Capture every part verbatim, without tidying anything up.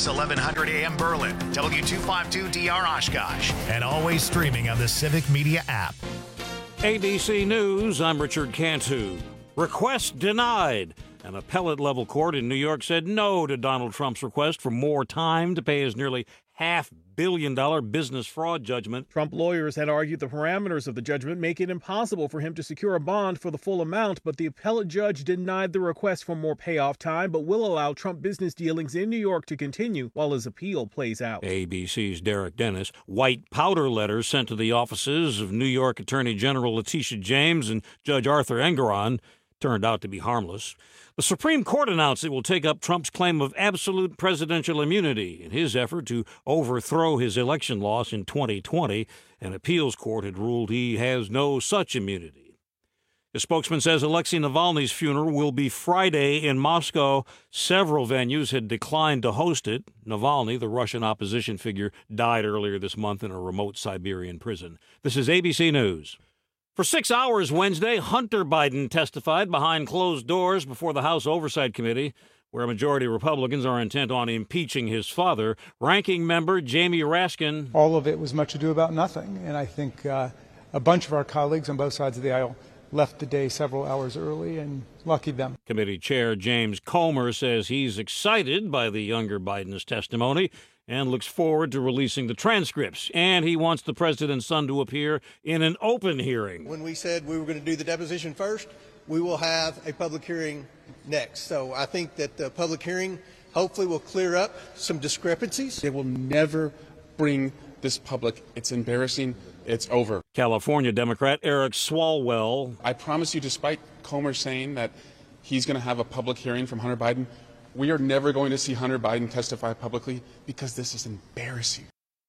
News, eleven hundred A M Berlin, W two fifty-two D R Oshkosh, and always streaming on the Civic Media app. A B C News, I'm Richard Cantu. Request denied. An appellate-level court in New York said no to Donald Trump's request for more time to pay his nearly half billion dollar business fraud judgment. Trump lawyers had argued the parameters of the judgment make it impossible for him to secure a bond for the full amount, but the appellate judge denied the request for more payoff time, but will allow Trump business dealings in New York to continue while his appeal plays out. A B C's Derek Dennis. White powder letters sent to the offices of New York Attorney General Letitia James and Judge Arthur Engoron turned out to be harmless. The Supreme Court announced it will take up Trump's claim of absolute presidential immunity in his effort to overthrow his election loss in twenty twenty. An appeals court had ruled he has no such immunity. The spokesman says Alexei Navalny's funeral will be Friday in Moscow. Several venues had declined to host it. Navalny, the Russian opposition figure, died earlier this month in a remote Siberian prison. This is A B C News. For six hours Wednesday, Hunter Biden testified behind closed doors before the House Oversight Committee, where a majority of Republicans are intent on impeaching his father. Ranking member Jamie Raskin. All of it was much ado about nothing, and I think uh, a bunch of our colleagues on both sides of the aisle left the day several hours early, and lucky them. Committee Chair James Comer says he's excited by the younger Biden's testimony and looks forward to releasing the transcripts. And he wants the president's son to appear in an open hearing. When we said we were going to do the deposition first, we will have a public hearing next. So I think that the public hearing hopefully will clear up some discrepancies. They will never bring this public. It's embarrassing. It's over. California Democrat Eric Swalwell. I promise you, despite Comer saying that he's going to have a public hearing from Hunter Biden, we are never going to see Hunter Biden testify publicly because this is embarrassing.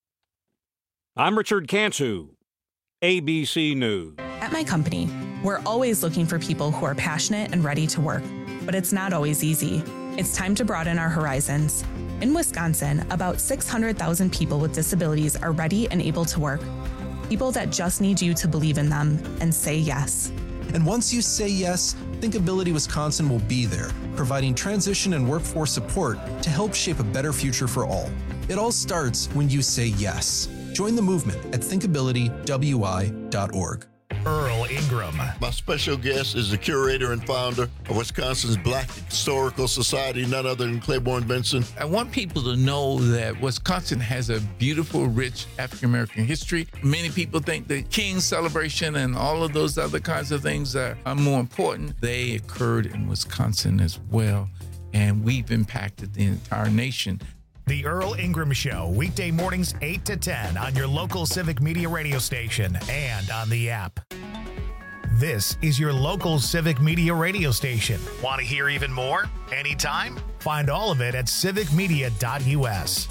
I'm Richard Cantu, A B C News. At my company, we're always looking for people who are passionate and ready to work, but it's not always easy. It's time to broaden our horizons. In Wisconsin, about six hundred thousand people with disabilities are ready and able to work. People that just need you to believe in them and say yes. And once you say yes, Thinkability Wisconsin will be there, providing transition and workforce support to help shape a better future for all. It all starts when you say yes. Join the movement at thinkability w i dot org. Earl Ingram. My special guest is the curator and founder of Wisconsin's Black Historical Society, none other than Claiborne Benson. I want people to know that Wisconsin has a beautiful, rich African-American history. Many people think the King celebration and all of those other kinds of things are, are more important. They occurred in Wisconsin as well, and we've impacted the entire nation. The Earl Ingram Show, weekday mornings eight to ten on your local Civic Media radio station and on the app. This is your local Civic Media radio station. Want to hear even more? Anytime? Find all of it at civic media dot u s.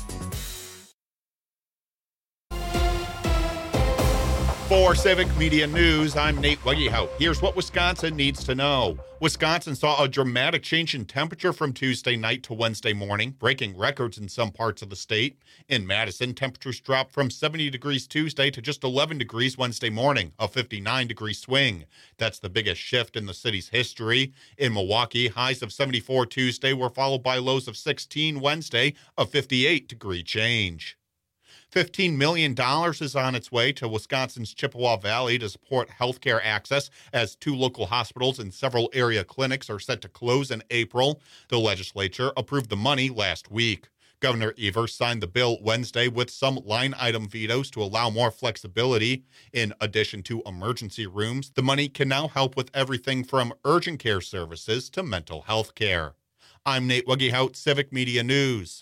For Civic Media News, I'm Nate Weggehout. Here's what Wisconsin needs to know. Wisconsin saw a dramatic change in temperature from Tuesday night to Wednesday morning, breaking records in some parts of the state. In Madison, temperatures dropped from seventy degrees Tuesday to just eleven degrees Wednesday morning, a fifty-nine degree swing. That's the biggest shift in the city's history. In Milwaukee, highs of seventy-four Tuesday were followed by lows of sixteen Wednesday, a fifty-eight degree change. fifteen million dollars is on its way to Wisconsin's Chippewa Valley to support healthcare access as two local hospitals and several area clinics are set to close in April. The legislature approved the money last week. Governor Evers signed the bill Wednesday with some line item vetoes to allow more flexibility. In addition to emergency rooms, the money can now help with everything from urgent care services to mental health care. I'm Nate Weggehout, Civic Media News.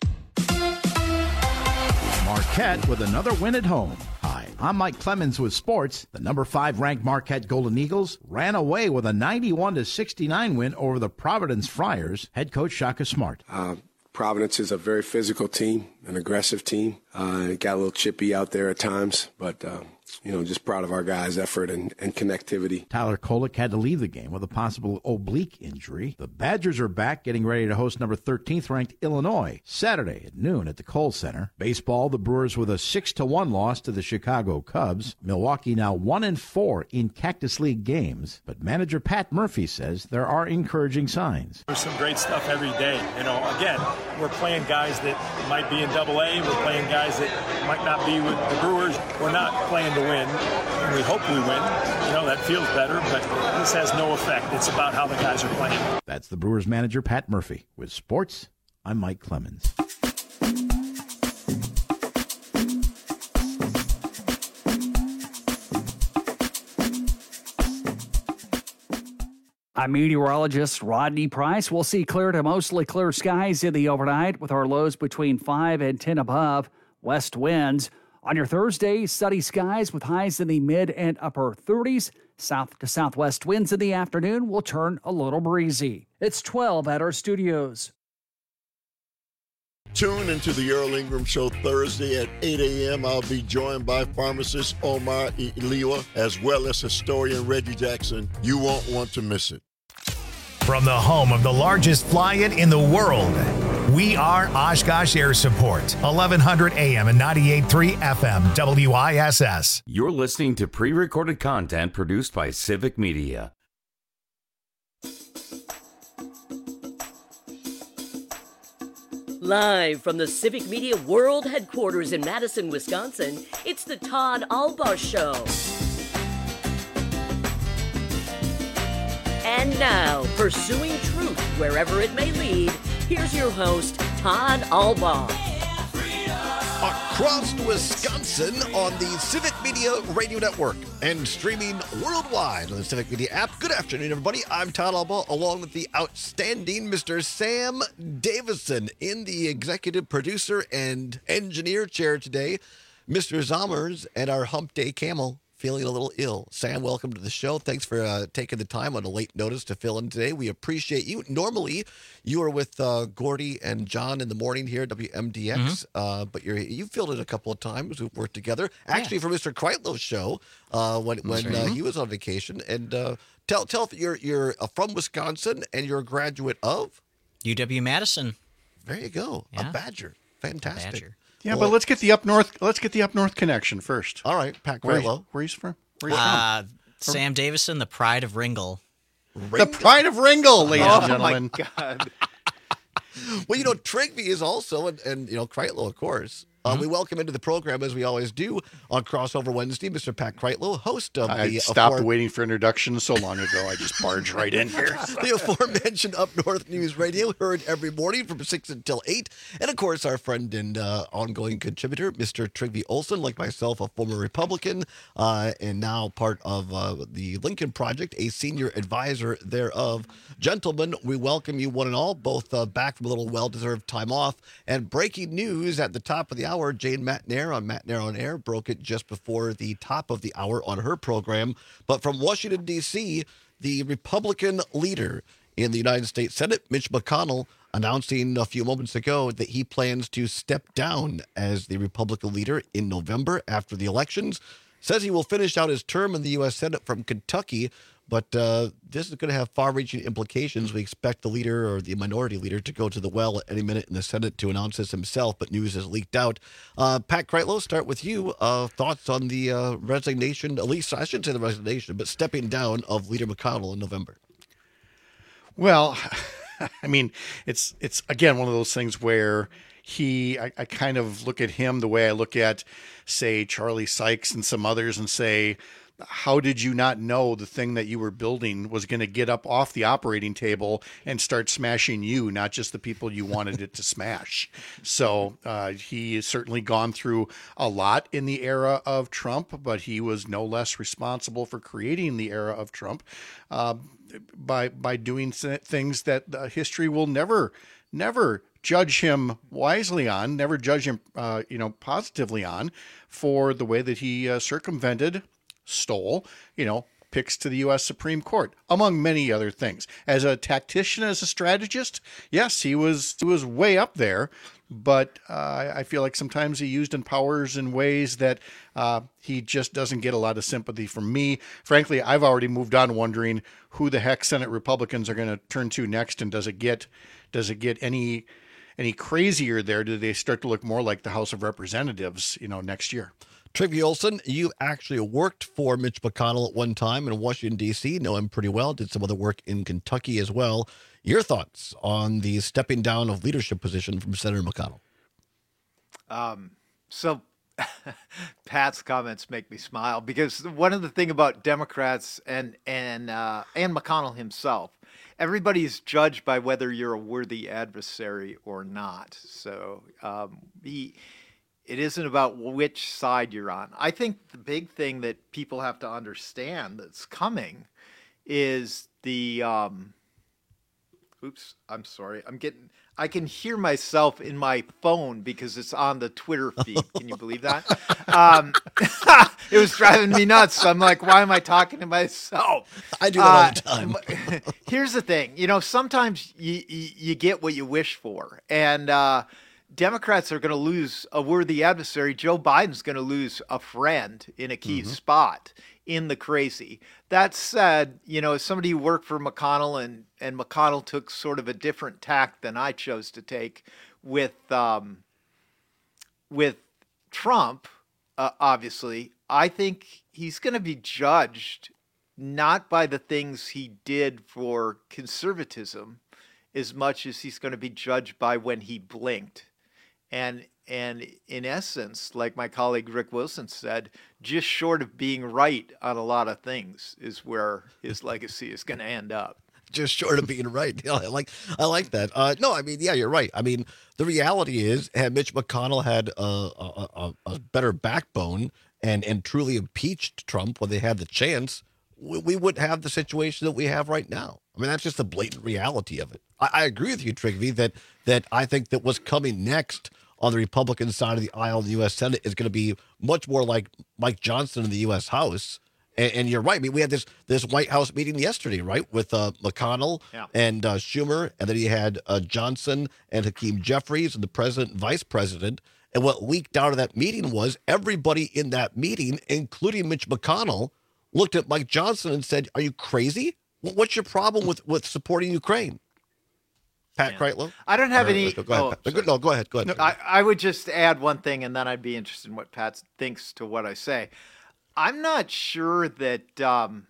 Marquette with another win at home. Hi, I'm Mike Clemens with sports. The number five ranked Marquette Golden Eagles ran away with a ninety-one to sixty-nine win over the Providence Friars. Head coach Shaka Smart. Uh, Providence is a very physical team, an aggressive team. Uh, got a little chippy out there at times, but uh, you know, just proud of our guys' effort and, and connectivity. Tyler Kolek had to leave the game with a possible oblique injury. The Badgers are back, getting ready to host number thirteenth ranked Illinois Saturday at noon at the Kohl Center. Baseball, the Brewers with a six to one loss to the Chicago Cubs. Milwaukee now one and four in Cactus League games, but manager Pat Murphy says there are encouraging signs. There's some great stuff every day. You know, again, we're playing guys that might be in Double A. We're playing guys that might not be with the Brewers. We're not playing to win. And we hope we win. You know, that feels better, but this has no effect. It's about how the guys are playing. That's the Brewers manager Pat Murphy. With sports, I'm Mike Clemens. I'm meteorologist Rodney Price. We'll see clear to mostly clear skies in the overnight with our lows between five and ten above. West winds. On your Thursday, sunny skies with highs in the mid and upper thirties. South to southwest winds in the afternoon will turn a little breezy. It's twelve at our studios. Tune into the Earl Ingram Show Thursday at eight a.m. I'll be joined by pharmacist Omar Iliwa as well as historian Reggie Jackson. You won't want to miss it. From the home of the largest fly-in in the world, we are Oshkosh Air Support, eleven hundred A M and ninety-eight point three F M, W I S S. You're listening to pre-recorded content produced by Civic Media. Live from the Civic Media World Headquarters in Madison, Wisconsin, it's the Todd Albaugh Show. And now, pursuing truth wherever it may lead, here's your host, Todd Albaugh. Across Wisconsin on the Civic Media Radio Network and streaming worldwide on the Civic Media app. Good afternoon, everybody. I'm Todd Albaugh, along with the outstanding Mister Sam Davison in the executive producer and engineer chair today. Mister Zommers and our hump day camel feeling a little ill. Sam, welcome to the show. Thanks for uh, taking the time on a late notice to fill in today. We appreciate you. Normally, you are with uh, Gordy and John in the morning here at W M D X, mm-hmm. uh, but you're, you filled in a couple of times. We've worked together. Actually, yeah. for Mister Kreitlow's show uh, when when right. uh, he was on vacation. And uh, tell tell if you're you're from Wisconsin and you're a graduate of U W-Madison. There you go. Yeah. A Badger. Fantastic. A Badger. Yeah, well, but let's get the up north. Let's get the up north connection first. All right, Pat Where, Kreitlow. where he's from? Where he's uh, from? Sam Davison, the pride of Ringgold. The pride of Ringgold, ladies oh, and gentlemen. Oh my God. Well, you know, Trigby is also, and, and you know, Kreitlow, of course. Uh, mm-hmm. We welcome into the program, as we always do, on Crossover Wednesday, Mister Pat Kreitlow, host of I the... I stopped afore- waiting for introductions so long ago. I just barged right in here. The aforementioned Up North News Radio, heard every morning from six until eight. And, of course, our friend and uh, ongoing contributor, Mister Trigby Olson, like myself, a former Republican, uh, and now part of uh, the Lincoln Project, a senior advisor thereof. Gentlemen, we welcome you one and all, both uh, back from a little well-deserved time off. And breaking news at the top of the hour, Jane Matnair on Matnair on Air broke it just before the top of the hour on her program. But from Washington, D C, the Republican leader in the United States Senate, Mitch McConnell, announcing a few moments ago that he plans to step down as the Republican leader in November after the elections. Says he will finish out his term in the U S Senate from Kentucky. But uh, this is going to have far-reaching implications. We expect the leader or the minority leader to go to the well at any minute in the Senate to announce this himself, but news has leaked out. Uh, Pat Kreitlow, start with you. Uh, thoughts on the uh, resignation, at least I shouldn't say the resignation, but stepping down of Leader McConnell in November? Well, I mean, it's, it's again, one of those things where he, I, I kind of look at him the way I look at, say, Charlie Sykes and some others and say, how did you not know the thing that you were building was going to get up off the operating table and start smashing you, not just the people you wanted it to smash? So uh, he has certainly gone through a lot in the era of Trump, but he was no less responsible for creating the era of Trump uh, by by doing things that uh, history will never, never judge him wisely on, never judge him, uh, you know, positively on, for the way that he uh, circumvented, stole, you know, picks to the U S Supreme Court, among many other things. As a tactician, as a strategist, yes, he was he was way up there. But uh, I feel like sometimes he used in powers in ways that uh, he just doesn't get a lot of sympathy from me. Frankly, I've already moved on wondering who the heck Senate Republicans are going to turn to next, and does it get does it get any any crazier there? Do they start to look more like the House of Representatives, you know, next year? Trygve Olson, you actually worked for Mitch McConnell at one time in Washington, D C, know him pretty well, did some other work in Kentucky as well. Your thoughts on the stepping down of leadership position from Senator McConnell? Um, so Pat's comments make me smile, because one of the thing about Democrats and and uh, and McConnell himself, everybody's judged by whether you're a worthy adversary or not. So um, he, it isn't about which side you're on. I think the big thing that people have to understand that's coming is the. Um, Oops, I'm sorry. I'm getting, I can hear myself in my phone because it's on the Twitter feed. Can you believe that? Um, it was driving me nuts. So I'm like, why am I talking to myself? I do that all the time. Uh, here's the thing. You know, sometimes you, you, you get what you wish for. And uh, Democrats are going to lose a worthy adversary. Joe Biden's going to lose a friend in a key mm-hmm. spot in the crazy. That said, you know, as somebody who worked for McConnell, and, and McConnell took sort of a different tack than I chose to take with um, with Trump, uh, obviously, I think he's going to be judged not by the things he did for conservatism as much as he's going to be judged by when he blinked. And and in essence, like my colleague Rick Wilson said, just short of being right on a lot of things is where his legacy is going to end up. Just short of being right. Yeah, I like I like that. Uh, no, I mean, yeah, you're right. I mean, the reality is, had Mitch McConnell had a, a, a, a better backbone and, and truly impeached Trump when they had the chance, we, we wouldn't have the situation that we have right now. I mean, that's just the blatant reality of it. I, I agree with you, Trygve, that that I think that what's coming next on the Republican side of the aisle in the U S Senate is going to be much more like Mike Johnson in the U S House. And, and you're right. I mean, we had this this White House meeting yesterday, right, with uh, McConnell yeah. and uh, Schumer, and then he had uh, Johnson and Hakeem Jeffries and the president and vice president. And what leaked out of that meeting was everybody in that meeting, including Mitch McConnell, looked at Mike Johnson and said, "Are you crazy? What's your problem with, with supporting Ukraine?" Pat yeah. Kreitlow? I don't have or, any. Go ahead, oh, no, go ahead. Go ahead. No, I, I would just add one thing, and then I'd be interested in what Pat thinks to what I say. I'm not sure that, um,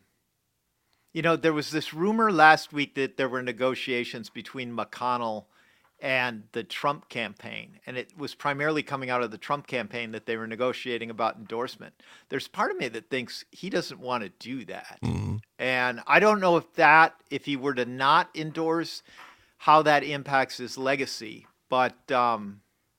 you know, there was this rumor last week that there were negotiations between McConnell and the Trump campaign, and it was primarily coming out of the Trump campaign that they were negotiating about endorsement. There's part of me that thinks he doesn't want to do that. Mm-hmm. And I don't know if that, if he were to not endorse, how that impacts his legacy, but um,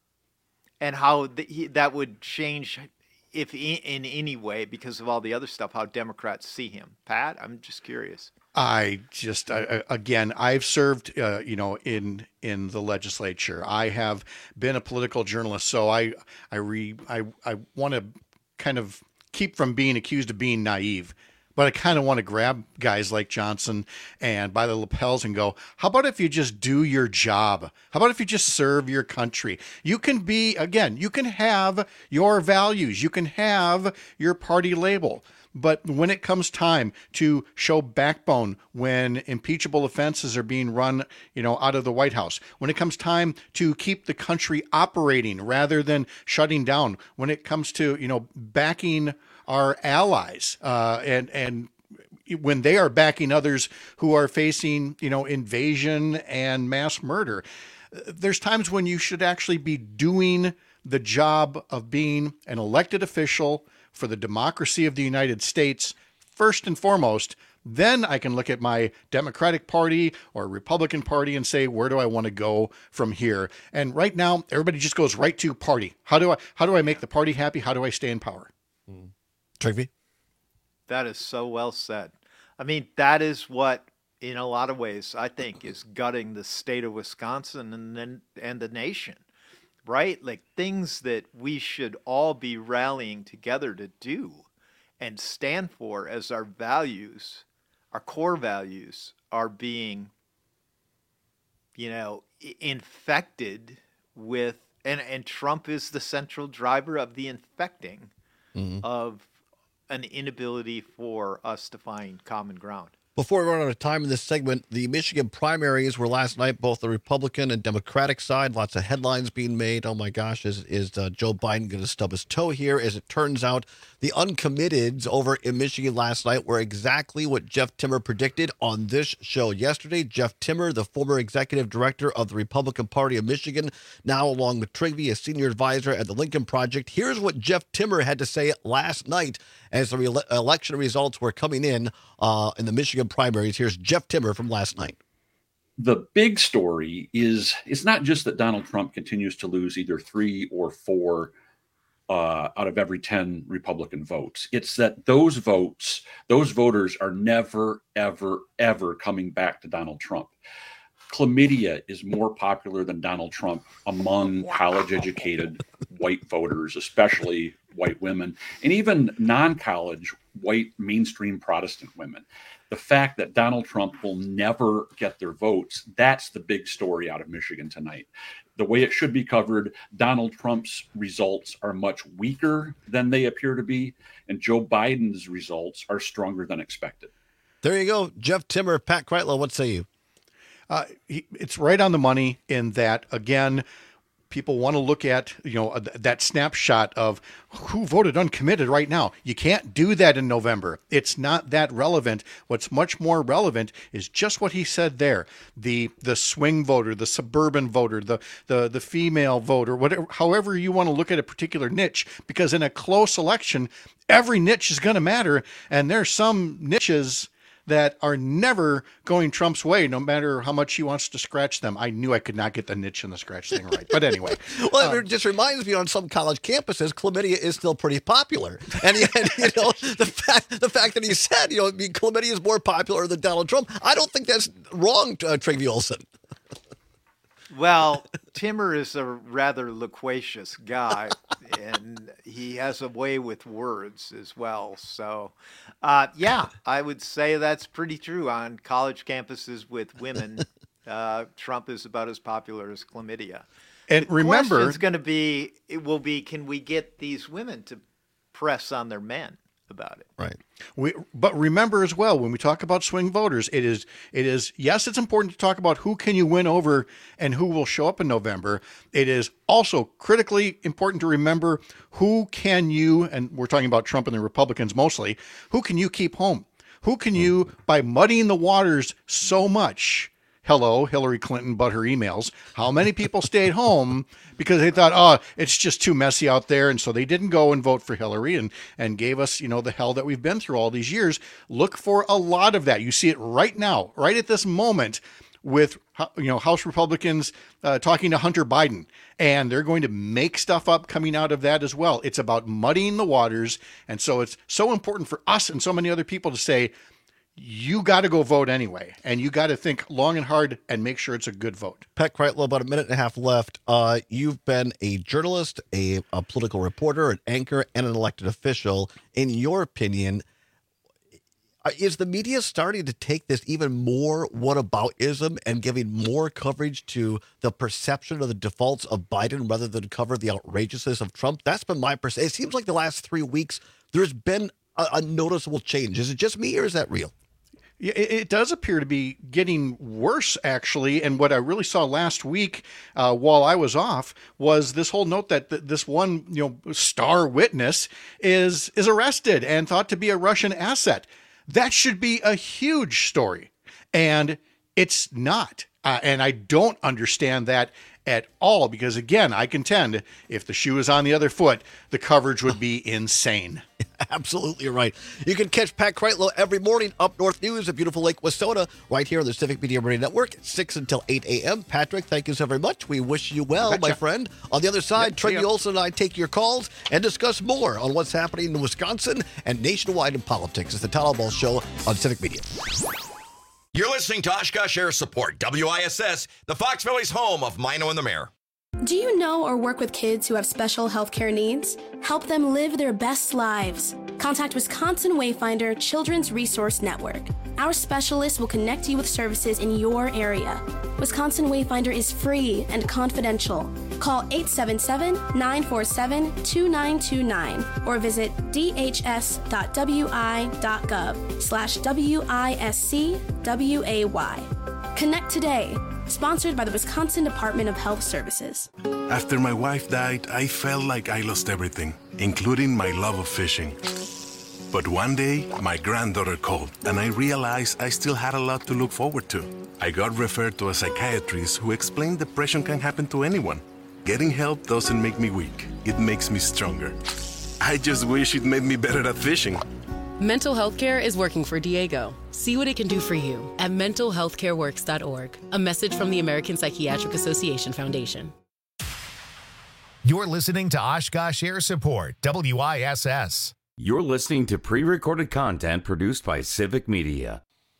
and how the, he, that would change, if in, in any way, because of all the other stuff, how Democrats see him. Pat, I'm just curious. I just I, again, I've served, uh, you know, in in the legislature. I have been a political journalist, so I I re I I want to kind of keep from being accused of being naive. But I kind of want to grab guys like Johnson and by the lapels and go, how about if you just do your job? How about if you just serve your country? You can be, again, you can have your values. You can have your party label. But when it comes time to show backbone, when impeachable offenses are being run, you know, out of the White House, when it comes time to keep the country operating rather than shutting down, when it comes to, you know, backing our allies, uh, and and when they are backing others who are facing, you know, invasion and mass murder, there's times when you should actually be doing the job of being an elected official for the democracy of the United States first and foremost. Then I can look at my Democratic Party or Republican Party and say, where do I want to go from here? And right now, everybody just goes right to party. How do I how do I make the party happy? How do I stay in power? Mm. Trygve? That is so well said. I mean, that is what, in a lot of ways, I think is gutting the state of Wisconsin and then and the nation, right? Like things that we should all be rallying together to do. and stand for as our values, our core values, are being, you know, infected with, and, and Trump is the central driver of the infecting mm-hmm. of an inability for us to find common ground. Before we run out of time in this segment, the Michigan primaries were last night, both the Republican and Democratic side. Lots of headlines being made. Oh, my gosh, is, is uh, Joe Biden going to stub his toe here? As it turns out, the uncommitteds over in Michigan last night were exactly what Jeff Timmer predicted on this show yesterday. Jeff Timmer, the former executive director of the Republican Party of Michigan, now along with Trigby, a senior advisor at the Lincoln Project. Here's what Jeff Timmer had to say last night as the re- election results were coming in uh, in the Michigan primaries. Here's Jeff Timmer from last night. The big story is it's not just that Donald Trump continues to lose either three or four uh, out of every ten Republican votes. It's that those votes, those voters are never, ever, ever coming back to Donald Trump. Chlamydia is more popular than Donald Trump among college-educated white voters, especially white women, and even non-college white mainstream Protestant women. The fact that Donald Trump will never get their votes, that's the big story out of Michigan tonight. The way it should be covered, Donald Trump's results are much weaker than they appear to be, and Joe Biden's results are stronger than expected. There you go. Jeff Timmer, Pat Kreitlow, what say you? Uh, he, it's right on the money in that, again, people want to look at, you know, that snapshot of who voted uncommitted right now. You can't do that in November. It's not that relevant. What's much more relevant is just what he said there. The the swing voter, the suburban voter, the the the female voter, whatever, however you want to look at a particular niche, because in a close election, every niche is going to matter. And there's some niches that are never going Trump's way, no matter how much he wants to scratch them. I knew I could not get the niche and the scratch thing right. But anyway. well, um, it just reminds me, on some college campuses, chlamydia is still pretty popular. And, and you know, the fact the fact that he said, you know, I mean, chlamydia is more popular than Donald Trump, I don't think that's wrong, uh, Trygve Olsen. Well, Timmer is a rather loquacious guy, and he has a way with words as well. So, uh, yeah, I would say that's pretty true. On college campuses with women, uh, Trump is about as popular as chlamydia. And the remember, it's going to be, it will be, can we get these women to press on their men about it? Right. We, but remember as well, when we talk about swing voters, it is, it is, yes, it's important to talk about who can you win over and who will show up in November. It is also critically important to remember who can you, and we're talking about Trump and the Republicans mostly, who can you keep home? Who can you, by muddying the waters so much, hello, Hillary Clinton, but her emails, how many people stayed home because they thought, oh, it's just too messy out there. And so they didn't go and vote for Hillary and, and gave us, you know, the hell that we've been through all these years. Look for a lot of that. You see it right now, right at this moment with, you know, House Republicans uh, talking to Hunter Biden, and they're going to make stuff up coming out of that as well. It's about muddying the waters. And so it's so important for us and so many other people to say, you got to go vote anyway, and you got to think long and hard and make sure it's a good vote. Pat Kreitlow, about a minute and a half left. Uh, you've been a journalist, a, a political reporter, an anchor, and an elected official. In your opinion, is the media starting to take this even more whataboutism and giving more coverage to the perception of the defaults of Biden rather than cover the outrageousness of Trump? That's been my perception. It seems like the last three weeks there's been a, a noticeable change. Is it just me, or is that real? Yeah, it does appear to be getting worse, actually. And what I really saw last week uh, while I was off was this whole note that th- this one, you know, star witness is is arrested and thought to be a Russian asset. That should be a huge story, and it's not. Uh, and I don't understand that at all, because again, I contend if the shoe is on the other foot, the coverage would be insane. Absolutely right. You can catch Pat Kreitlow every morning, Up North News of beautiful Lake Wissota, right here on the Civic Media Radio Network, six until eight a.m. Patrick, thank you so very much. We wish you well, my friend. On the other side, yep, Trygve Olsen and I take your calls and discuss more on what's happening in Wisconsin and nationwide in politics. It's the Tyler Ball Show on Civic Media. You're listening to Oshkosh Air Support, W I S S, the Fox Valley's home of Mino and the Mayor. Do you know or work with kids who have special healthcare needs? Help them live their best lives. Contact Wisconsin Wayfinder Children's Resource Network. Our specialists will connect you with services in your area. Wisconsin Wayfinder is free and confidential. Call eight seven seven, nine four seven, two nine two nine or visit d h s dot w i dot gov slash W I S C W A Y. Connect today. Sponsored by the Wisconsin Department of Health Services. After my wife died, I felt like I lost everything, including my love of fishing. But one day, my granddaughter called, and I realized I still had a lot to look forward to. I got referred to a psychiatrist who explained depression can happen to anyone. Getting help doesn't make me weak. It makes me stronger. I just wish it made me better at fishing. Mental health care is working for Diego. See what it can do for you at mental health care works dot org. A message from the American Psychiatric Association Foundation. You're listening to Oshkosh Air Support, W I S S. You're listening to pre-recorded content produced by Civic Media.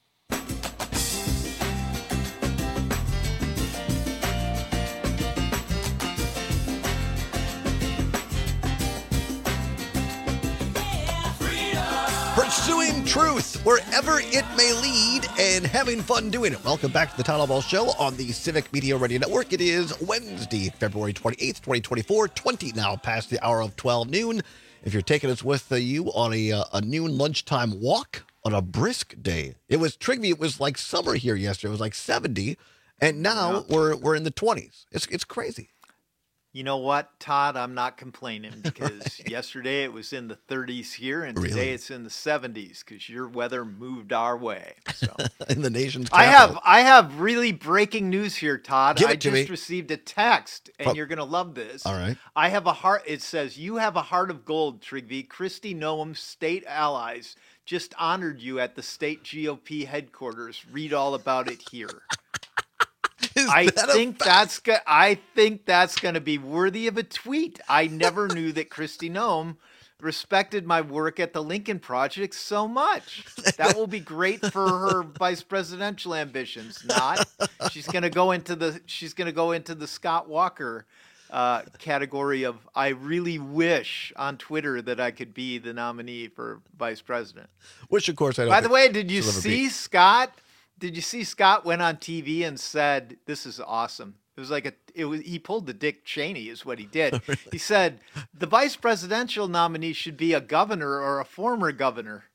Pursuing truth wherever it may lead and having fun doing it. Welcome back to the Town Hall Show on the Civic Media Radio Network. It is Wednesday, February twenty-eighth, twenty twenty-four, twenty now past the hour of twelve noon. If you're taking us with uh, you on a, uh, a noon lunchtime walk on a brisk day, it was Trigby. It was like summer here yesterday. It was like seventy, and now yeah. we're we're in the twenties. It's it's crazy. You know what, Todd? I'm not complaining because right. yesterday it was in the thirties here, and really? today it's in the seventies because your weather moved our way. So. in the nation's capital. I have I have really breaking news here, Todd. Give it I to just me. received a text, and From, you're gonna love this. All right. I have a heart. It says you have a heart of gold, Trigby. Kristi Noem's state allies just honored you at the state G O P headquarters. Read all about it here. I think that's go- I think that's going to be worthy of a tweet. I never knew that Kristi Noem respected my work at the Lincoln Project so much. That will be great for her vice presidential ambitions. Not, she's going to go into the she's going to go into the Scott Walker uh, category of I really wish on Twitter that I could be the nominee for vice president. Which, of course, I don't. By the way, did you see Scott? Did you see Scott went on T V and said, "This is awesome"? It was like a, it was he pulled the Dick Cheney, is what he did. Really? He said the vice presidential nominee should be a governor or a former governor.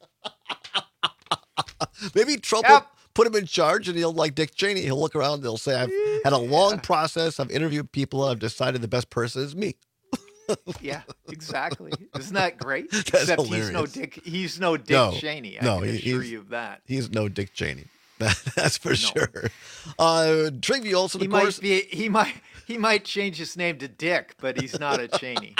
Maybe Trump Yep. will put him in charge, and he'll like Dick Cheney. He'll look around and he'll say, "I've had a long process. I've interviewed people. And I've decided the best person is me." Yeah, exactly. Isn't that great? That's Except hilarious. he's no Dick. He's no Dick no, Cheney. I no, can he, assure he's, you of that. He's no Dick Cheney. That's for No. sure. Uh, Trigby Olson, He of might course. be. He might. He might change his name to Dick, but he's not a Cheney.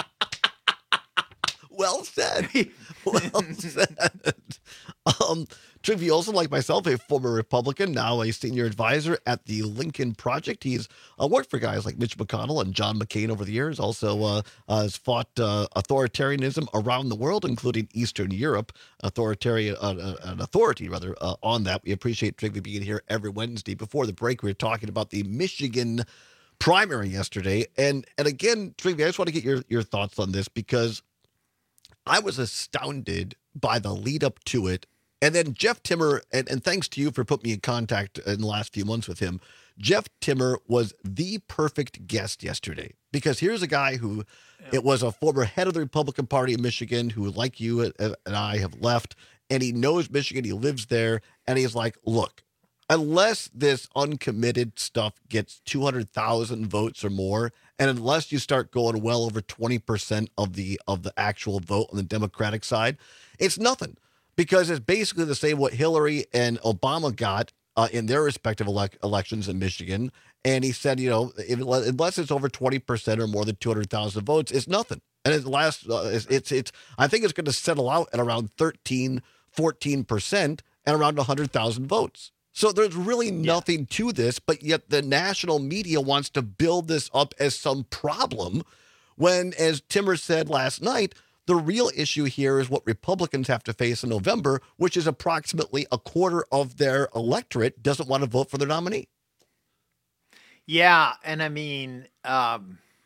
Well said. Well said. Um, Trigby Olson, like myself, a former Republican, now a senior advisor at the Lincoln Project. He's uh, worked for guys like Mitch McConnell and John McCain over the years. Also uh, uh, has fought uh, authoritarianism around the world, including Eastern Europe. Authoritarian, uh, uh, an authority rather uh, on that. We appreciate Trigby being here every Wednesday. Before the break, we were talking about the Michigan primary yesterday, and and again, Trigby, I just want to get your your thoughts on this because I was astounded by the lead up to it. And then Jeff Timmer, and, and thanks to you for putting me in contact in the last few months with him, Jeff Timmer was the perfect guest yesterday because here's a guy who yeah. it was a former head of the Republican Party in Michigan who, like you and I, have left, and he knows Michigan, he lives there, and he's like, look, unless this uncommitted stuff gets two hundred thousand votes or more, and unless you start going well over twenty percent of the of the actual vote on the Democratic side, it's nothing. Because it's basically the same what Hillary and Obama got uh, in their respective elec- elections in Michigan. And he said, you know, if, unless it's over twenty percent or more than two hundred thousand votes, it's nothing. And it lasts, uh, it's, it's, it's, I think it's going to settle out at around thirteen, fourteen percent and around one hundred thousand votes. So there's really nothing yeah. to this, but yet the national media wants to build this up as some problem when, as Timmer said last night, the real issue here is what Republicans have to face in November, which is approximately a quarter of their electorate doesn't want to vote for their nominee. Yeah, and I mean, um,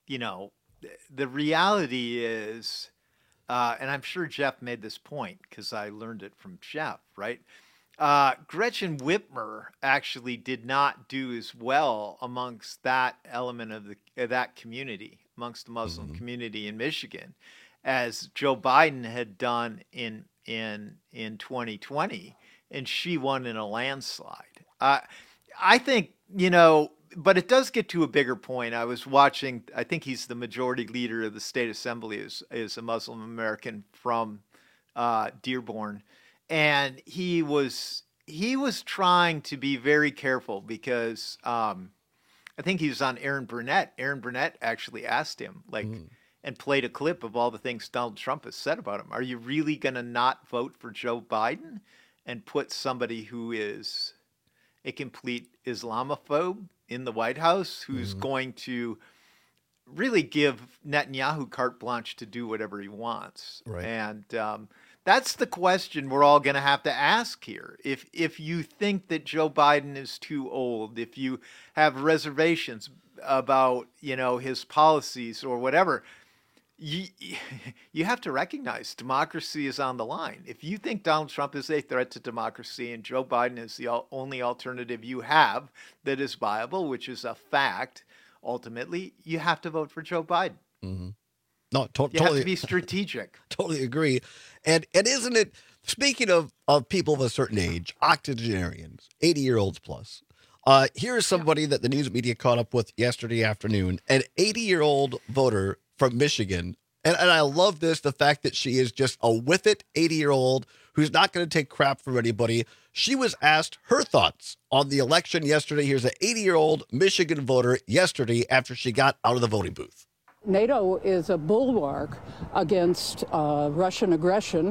you know, the reality is, uh, and I'm sure Jeff made this point because I learned it from Jeff, right? Uh, Gretchen Whitmer actually did not do as well amongst that element of the of that community, amongst the Muslim mm-hmm. community in Michigan, as Joe Biden had done in in in twenty twenty, and she won in a landslide. Uh, I think, you know, but it does get to a bigger point. I was watching, I think he's the majority leader of the state assembly, is is a Muslim American from uh, Dearborn. And he was he was trying to be very careful because um, I think he was on Aaron Burnett. Aaron Burnett actually asked him, like, mm. and played a clip of all the things Donald Trump has said about him. Are you really going to not vote for Joe Biden and put somebody who is a complete Islamophobe in the White House, who's mm. going to really give Netanyahu carte blanche to do whatever he wants? Right. And um, that's the question we're all going to have to ask here. If if you think that Joe Biden is too old, if you have reservations about, you know, his policies or whatever, you you have to recognize democracy is on the line. If you think Donald Trump is a threat to democracy and Joe Biden is the only alternative you have that is viable, which is a fact, ultimately, you have to vote for Joe Biden. Mm-hmm. No, to- you totally. have to be strategic. Totally agree. And and isn't it, speaking of, of people of a certain age, octogenarians, eighty-year-olds plus, uh, here's somebody yeah. that the news media caught up with yesterday afternoon, an eighty-year-old voter from Michigan. And, and I love this, the fact that she is just a with-it eighty-year-old who's not going to take crap from anybody. She was asked her thoughts on the election yesterday. Here's an eighty-year-old Michigan voter yesterday after she got out of the voting booth. NATO is a bulwark against uh, Russian aggression,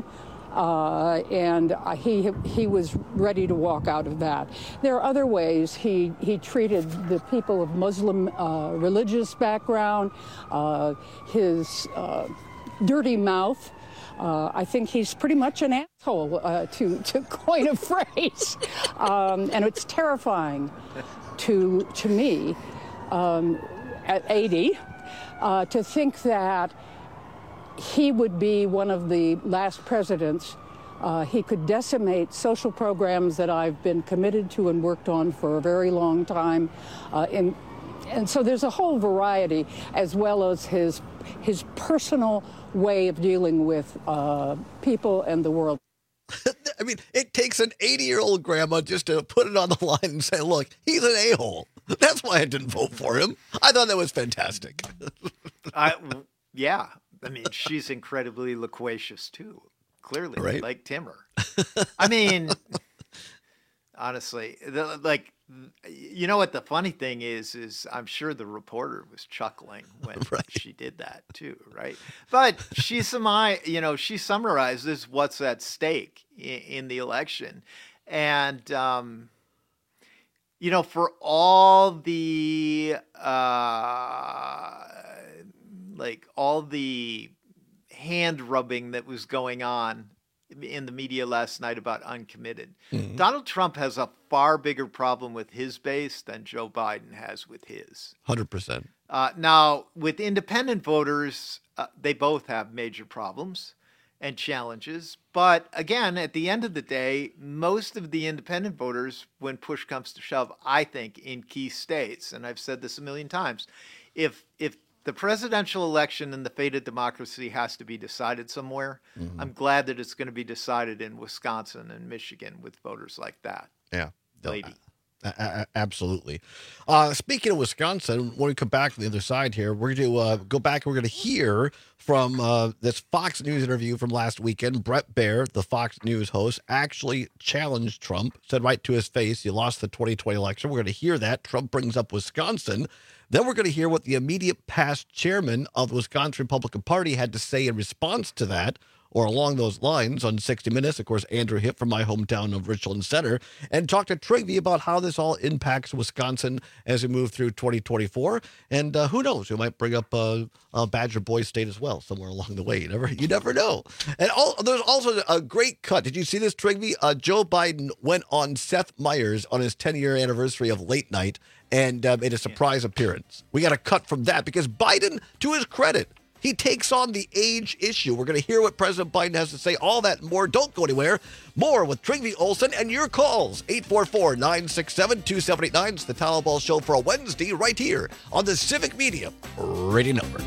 uh, and he he was ready to walk out of that. There are other ways he, he treated the people of Muslim uh, religious background, uh, his uh, dirty mouth. Uh, I think he's pretty much an asshole, uh, to, to coin a phrase, um, and it's terrifying to, to me um, at eighty. Uh, to think that he would be one of the last presidents. Uh, he could decimate social programs that I've been committed to and worked on for a very long time. Uh, in, and so there's a whole variety, as well as his, his personal way of dealing with uh, people and the world. I mean, it takes an eighty-year-old grandma just to put it on the line and say, look, he's an a-hole. That's why I didn't vote for him. I thought that was fantastic. I, yeah. I mean, she's incredibly loquacious, too. Clearly, right? Like Timmer. I mean, honestly, the, like, you know what the funny thing is, is I'm sure the reporter was chuckling when right. she did that, too, right? But she, summi- you know, she summarizes what's at stake in, in the election. And, um, you know, for all the, uh, like, all the hand rubbing that was going on in the media last night about uncommitted, mm-hmm. Donald Trump has a far bigger problem with his base than Joe Biden has with his. one hundred percent. Uh, now, with independent voters, uh, they both have major problems and challenges. But again, at the end of the day, most of the independent voters, when push comes to shove, I think in key states, and I've said this a million times, if if the presidential election and the fate of democracy has to be decided somewhere, mm-hmm. I'm glad that it's going to be decided in Wisconsin and Michigan with voters like that. Yeah. Lady. Uh, uh, absolutely. Uh, speaking of Wisconsin, when we come back to the other side here, we're going to uh, go back and we're going to hear from uh, this Fox News interview from last weekend. Bret Baier, the Fox News host, actually challenged Trump, said right to his face, he lost the twenty twenty election. We're going to hear that. Trump brings up Wisconsin. Then we're going to hear what the immediate past chairman of the Wisconsin Republican Party had to say in response to that. or along those lines on sixty minutes. Of course, Andrew Hipp from my hometown of Richland Center and talked to Trigby about how this all impacts Wisconsin as we move through twenty twenty-four. And uh, who knows, we might bring up uh, uh, Badger Boys State as well somewhere along the way. You never, you never know. And all, there's also a great cut. Did you see this, Trigby? Uh, Joe Biden went on Seth Meyers on his ten-year anniversary of Late Night and uh, made a surprise appearance. We got a cut from that because Biden, to his credit, he takes on the age issue. We're going to hear what President Biden has to say, all that and more. Don't go anywhere. More with Trygve Olsen and your calls. eight four four, nine six seven, two seven eight nine. It's the Towel Ball Show for a Wednesday right here on the Civic Media Radio Network.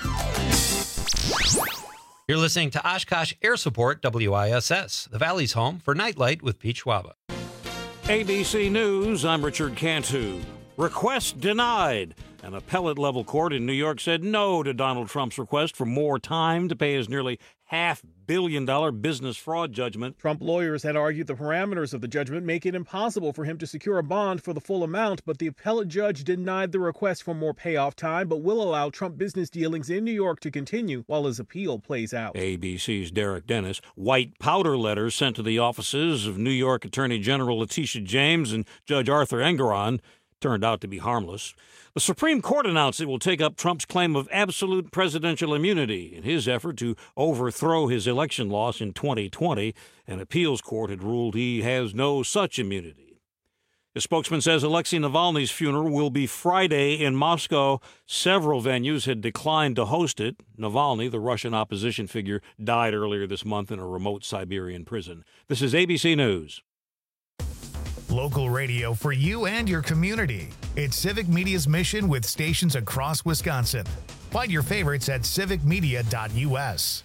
You're listening to Oshkosh Air Support, W I S S, the Valley's home for Nightlight with Pete Schwaba. A B C News, I'm Richard Cantu. Request denied. An appellate-level court in New York said no to Donald Trump's request for more time to pay his nearly half-billion dollar business fraud judgment. Trump lawyers had argued the parameters of the judgment make it impossible for him to secure a bond for the full amount, but the appellate judge denied the request for more payoff time, but will allow Trump business dealings in New York to continue while his appeal plays out. A B C's Derek Dennis. White powder letters sent to the offices of New York Attorney General Letitia James and Judge Arthur Engoron turned out to be harmless. The Supreme Court announced it will take up Trump's claim of absolute presidential immunity in his effort to overthrow his election loss in twenty twenty. An appeals court had ruled he has no such immunity. The spokesman says Alexei Navalny's funeral will be Friday in Moscow. Several venues had declined to host it. Navalny, the Russian opposition figure, died earlier this month in a remote Siberian prison. This is A B C News. Local radio for you and your community. It's Civic Media's mission with stations across Wisconsin. Find your favorites at civic media dot u s.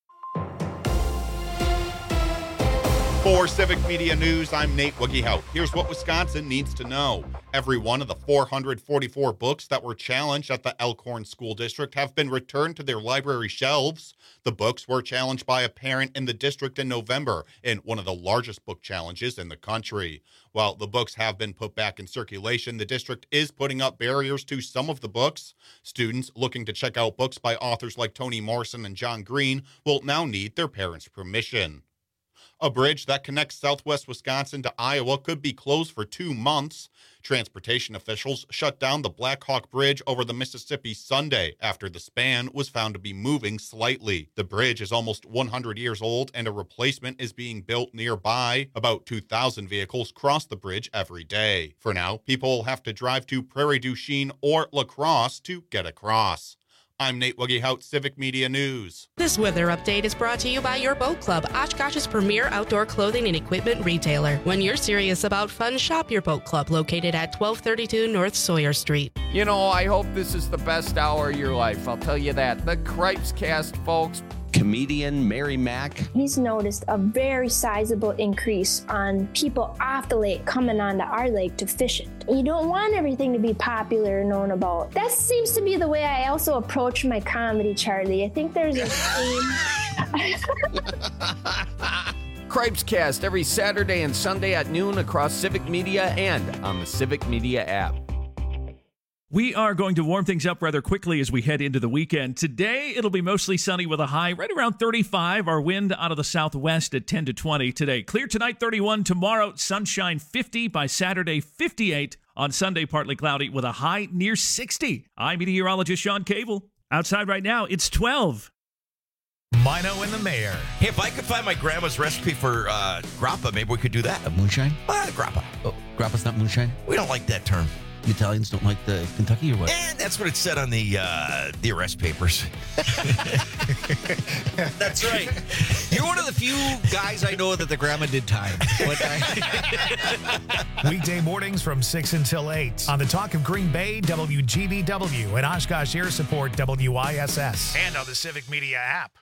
For Civic Media News, I'm Nate Wiggyhout. Here's what Wisconsin needs to know. Every one of the four hundred forty-four books that were challenged at the Elkhorn School District have been returned to their library shelves. The books were challenged by a parent in the district in November in one of the largest book challenges in the country. While the books have been put back in circulation, the district is putting up barriers to some of the books. Students looking to check out books by authors like Toni Morrison and John Green will now need their parents' permission. A bridge that connects southwest Wisconsin to Iowa could be closed for two months. Transportation officials shut down the Black Hawk Bridge over the Mississippi Sunday after the span was found to be moving slightly. The bridge is almost one hundred years old and a replacement is being built nearby. About two thousand vehicles cross the bridge every day. For now, people will have to drive to Prairie du Chien or La Crosse to get across. I'm Nate Wiggyhout, Civic Media News. This weather update is brought to you by Your Boat Club, Oshkosh's premier outdoor clothing and equipment retailer. When you're serious about fun, shop Your Boat Club, located at twelve thirty-two North Sawyer Street. You know, I hope this is the best hour of your life. I'll tell you that. The Cripes Cast, folks. Comedian Mary Mack. He's noticed a very sizable increase on people off the lake coming onto our lake to fish it. You don't want everything to be popular and known about. That seems to be the way I also approach my comedy, Charlie. I think there's a theme. Cripes Cast every Saturday and Sunday at noon across Civic Media and on the Civic Media app. We are going to warm things up rather quickly as we head into the weekend. Today, it'll be mostly sunny with a high right around thirty-five. Our wind out of the southwest at ten to twenty today. Clear tonight, thirty-one. Tomorrow, sunshine, fifty. By Saturday, fifty-eight. On Sunday, partly cloudy with a high near sixty. I'm meteorologist Sean Cable. Outside right now, it's twelve. Mino and the Mayor. Hey, if I could find my grandma's recipe for uh, grappa, maybe we could do that. A moonshine? Ah, grappa. Oh, grappa's not moonshine? We don't like that term. The Italians don't like the Kentucky or what? And that's what it said on the uh, the arrest papers. That's right. You're one of the few guys I know that the grandma did time. Weekday mornings from six until eight on the Talk of Green Bay, W G B W, and Oshkosh Air Support, W I S S, and on the Civic Media app.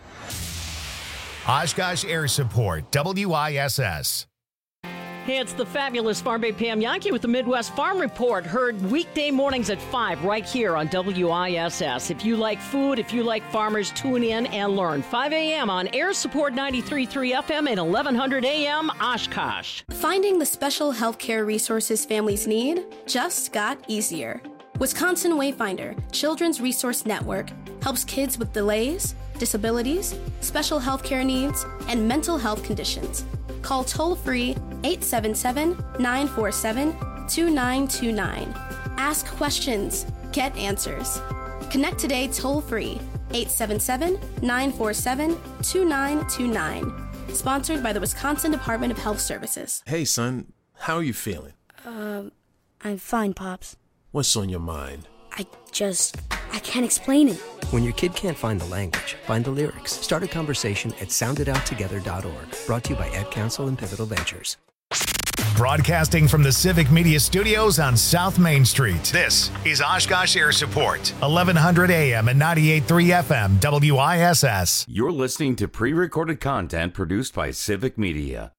Oshkosh Air Support, W I S S. Hey, it's the fabulous Farm Bay Pam Yankee with the Midwest Farm Report, heard weekday mornings at five right here on W I S S. If you like food, if you like farmers, tune in and learn. five a.m. on Air Support ninety-three point three F M and eleven hundred A M Oshkosh. Finding the special healthcare resources families need just got easier. Wisconsin Wayfinder, Children's Resource Network, helps kids with delays, disabilities, special health care needs, and mental health conditions. Call toll-free eight seven seven, nine four seven, two nine two nine. Ask questions. Get answers. Connect today toll-free eight seven seven, nine four seven, two nine two nine. Sponsored by the Wisconsin Department of Health Services. Hey, son. How are you feeling? Um, I'm fine, Pops. What's on your mind? I just... I can't explain it. When your kid can't find the language, find the lyrics. Start a conversation at sound it out together dot org. Brought to you by Ad Council and Pivotal Ventures. Broadcasting from the Civic Media Studios on South Main Street. This is Oshkosh Air Support, eleven hundred A M and ninety-eight point three F M, W I S S. You're listening to pre-recorded content produced by Civic Media.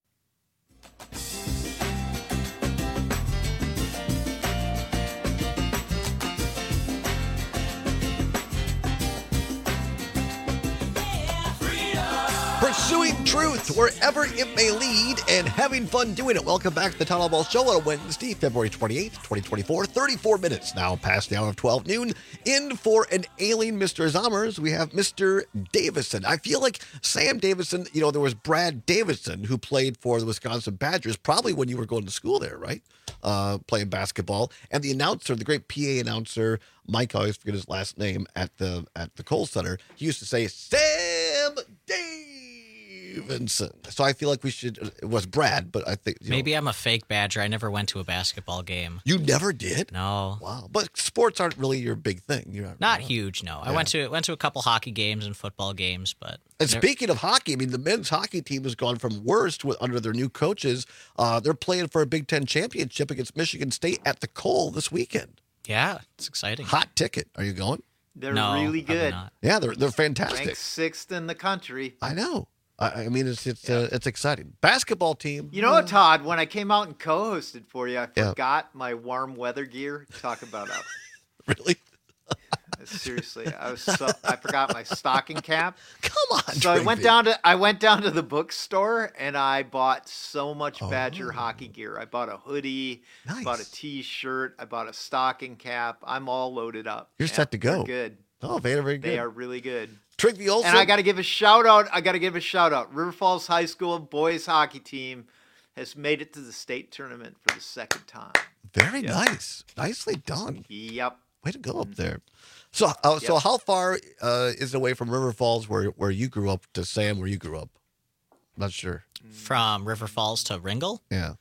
Pursuing truth wherever it may lead and having fun doing it. Welcome back to the Town Hall Ball Show on a Wednesday, February twenty-eighth, twenty twenty-four. thirty-four minutes now past the hour of twelve noon. In for an ailing Mister Zommers, we have Mister Davison. I feel like Sam Davison, you know, there was Brad Davison who played for the Wisconsin Badgers, probably when you were going to school there, right? Uh, playing basketball. And the announcer, the great P A announcer, Mike, I always forget his last name, at the at the Kohl Center, he used to say, Sam Davison. So I feel like we should, it was Brad, but I think. You Maybe know, I'm a fake Badger. I never went to a basketball game. You never did? No. Wow. But sports aren't really your big thing. You're not, Not you know? huge, no. I Yeah. went to went to a couple hockey games and football games, but. And never- speaking of hockey, I mean, the men's hockey team has gone from worst with, under their new coaches. Uh, they're playing for a Big Ten championship against Michigan State at the Kohl this weekend. Yeah, it's exciting. Hot ticket. Are you going? They're No, really probably good. not. Yeah, they're they're fantastic. Ranked sixth in the country. I know. I, I mean, it's it's uh, it's exciting. Basketball team. You know what, Todd? When I came out and co-hosted for you, I Yeah. forgot my warm weather gear. Talk about a really. Seriously, I was so, I forgot my stocking cap. Come on, So I went Trigby. down to I went down to the bookstore and I bought so much Oh. Badger hockey gear. I bought a hoodie, Nice. bought a T-shirt, I bought a stocking cap. I'm all loaded up. You're Yeah, set to they're go. good. Oh, very very good. They are really good. Trigby Olson. And I got to give a shout out. I got to give a shout out. River Falls High School boys hockey team has made it to the state tournament for the second time. Very Yep. nice. Nicely done. Yep. Way to go up there. So, uh, so Yep. how far uh, is it away from River Falls, where where you grew up, to Sam, where you grew up? Not sure. From River Falls to Ringgold? Yeah.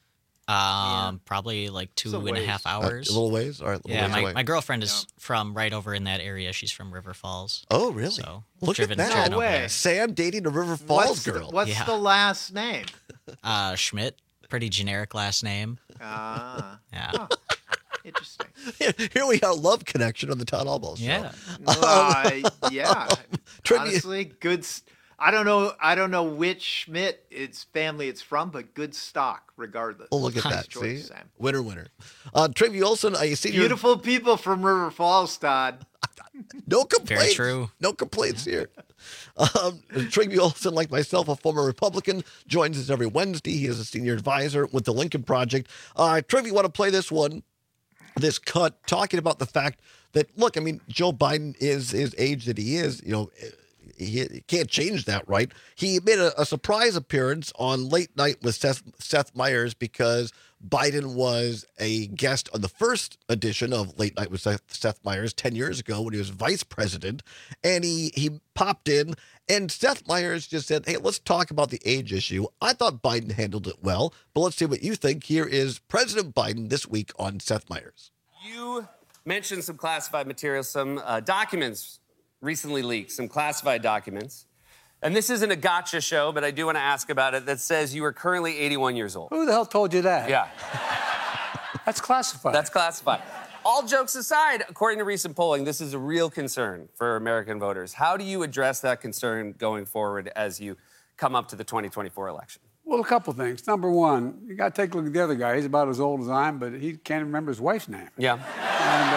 Um, Probably like two It's a and a half ways. Uh, hours. a little ways. All right. Little Yeah, ways my, away. my girlfriend is from right over in that area. She's from River Falls. Oh, really? So Look driven, at that. driven No over way. there. Sam dating a River Falls What's the, girl. what's Yeah. the last name? Uh, Schmidt, pretty generic last name. Ah, Yeah. huh. Interesting. Here we are, love connection on the Todd Allball show. Yeah. Uh, yeah. Trivia- Honestly, good. s- I don't know. I don't know which Schmidt it's family it's from, but good stock regardless. Oh, look at Nice that. choice, See? Sam. Winner, winner. Uh, Trivia Olson, I see you. Beautiful people from River Falls, Todd. No complaints. Very true. No complaints here. Um, Trigby Olson, like myself, a former Republican, joins us every Wednesday. He is a senior advisor with the Lincoln Project. Uh, Trigby, want to play this one, this cut, talking about the fact that, look, I mean, Joe Biden is his age that he is, you know, he, he can't change that, right? He made a, a surprise appearance on Late Night with Seth, Seth Meyers because Biden was a guest on the first edition of Late Night with Seth, Seth Meyers ten years ago when he was vice president. And he, he popped in, and Seth Meyers just said, hey, let's talk about the age issue. I thought Biden handled it well, but let's see what you think. Here is President Biden this week on Seth Meyers. You mentioned some classified materials, some uh, documents recently leaked, some classified documents. And this isn't a gotcha show, but I do want to ask about it, that says you are currently eighty-one years old. Who the hell told you that? Yeah. That's classified. That's classified. All jokes aside, according to recent polling, this is a real concern for American voters. How do you address that concern going forward as you come up to the twenty twenty-four election? Well, a couple things. Number one, you got to take a look at the other guy. He's about as old as I am, but he can't remember his wife's name. Yeah. And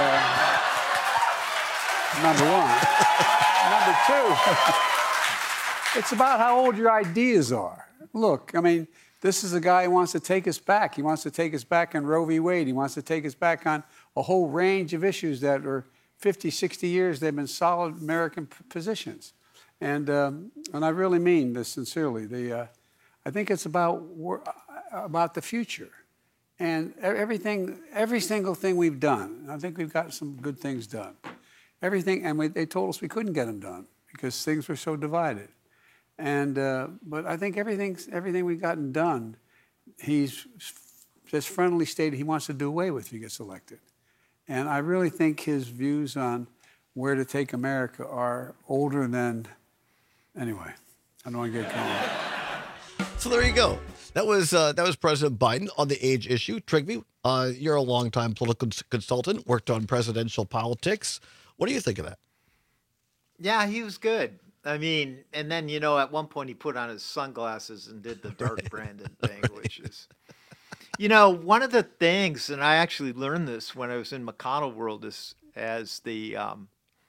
uh, number one. Number two, it's about how old your ideas are. Look, I mean, this is a guy who wants to take us back. He wants to take us back on Roe v. Wade. He wants to take us back on a whole range of issues that are fifty, sixty years, they've been solid American p- positions. And um, and I really mean this sincerely. The uh, I think it's about about the future, and everything, every single thing we've done. I think we've got some good things done. Everything, and we, they told us we couldn't get them done because things were so divided. And uh, but I think everything everything we've gotten done, he's just friendly stated he wants to do away with if he gets elected. And I really think his views on where to take America are older than. Anyway, I don't want to get going. So there you go. That was uh, that was President Biden on the age issue. Trigby, uh, you're a longtime political consultant, worked on presidential politics. What do you think of that? Yeah, he was good. I mean, and then, you know, at one point he put on his sunglasses and did the Dark right. Brandon thing, which is, you know, one of the things, and I actually learned this when I was in McConnell world, is as the, um,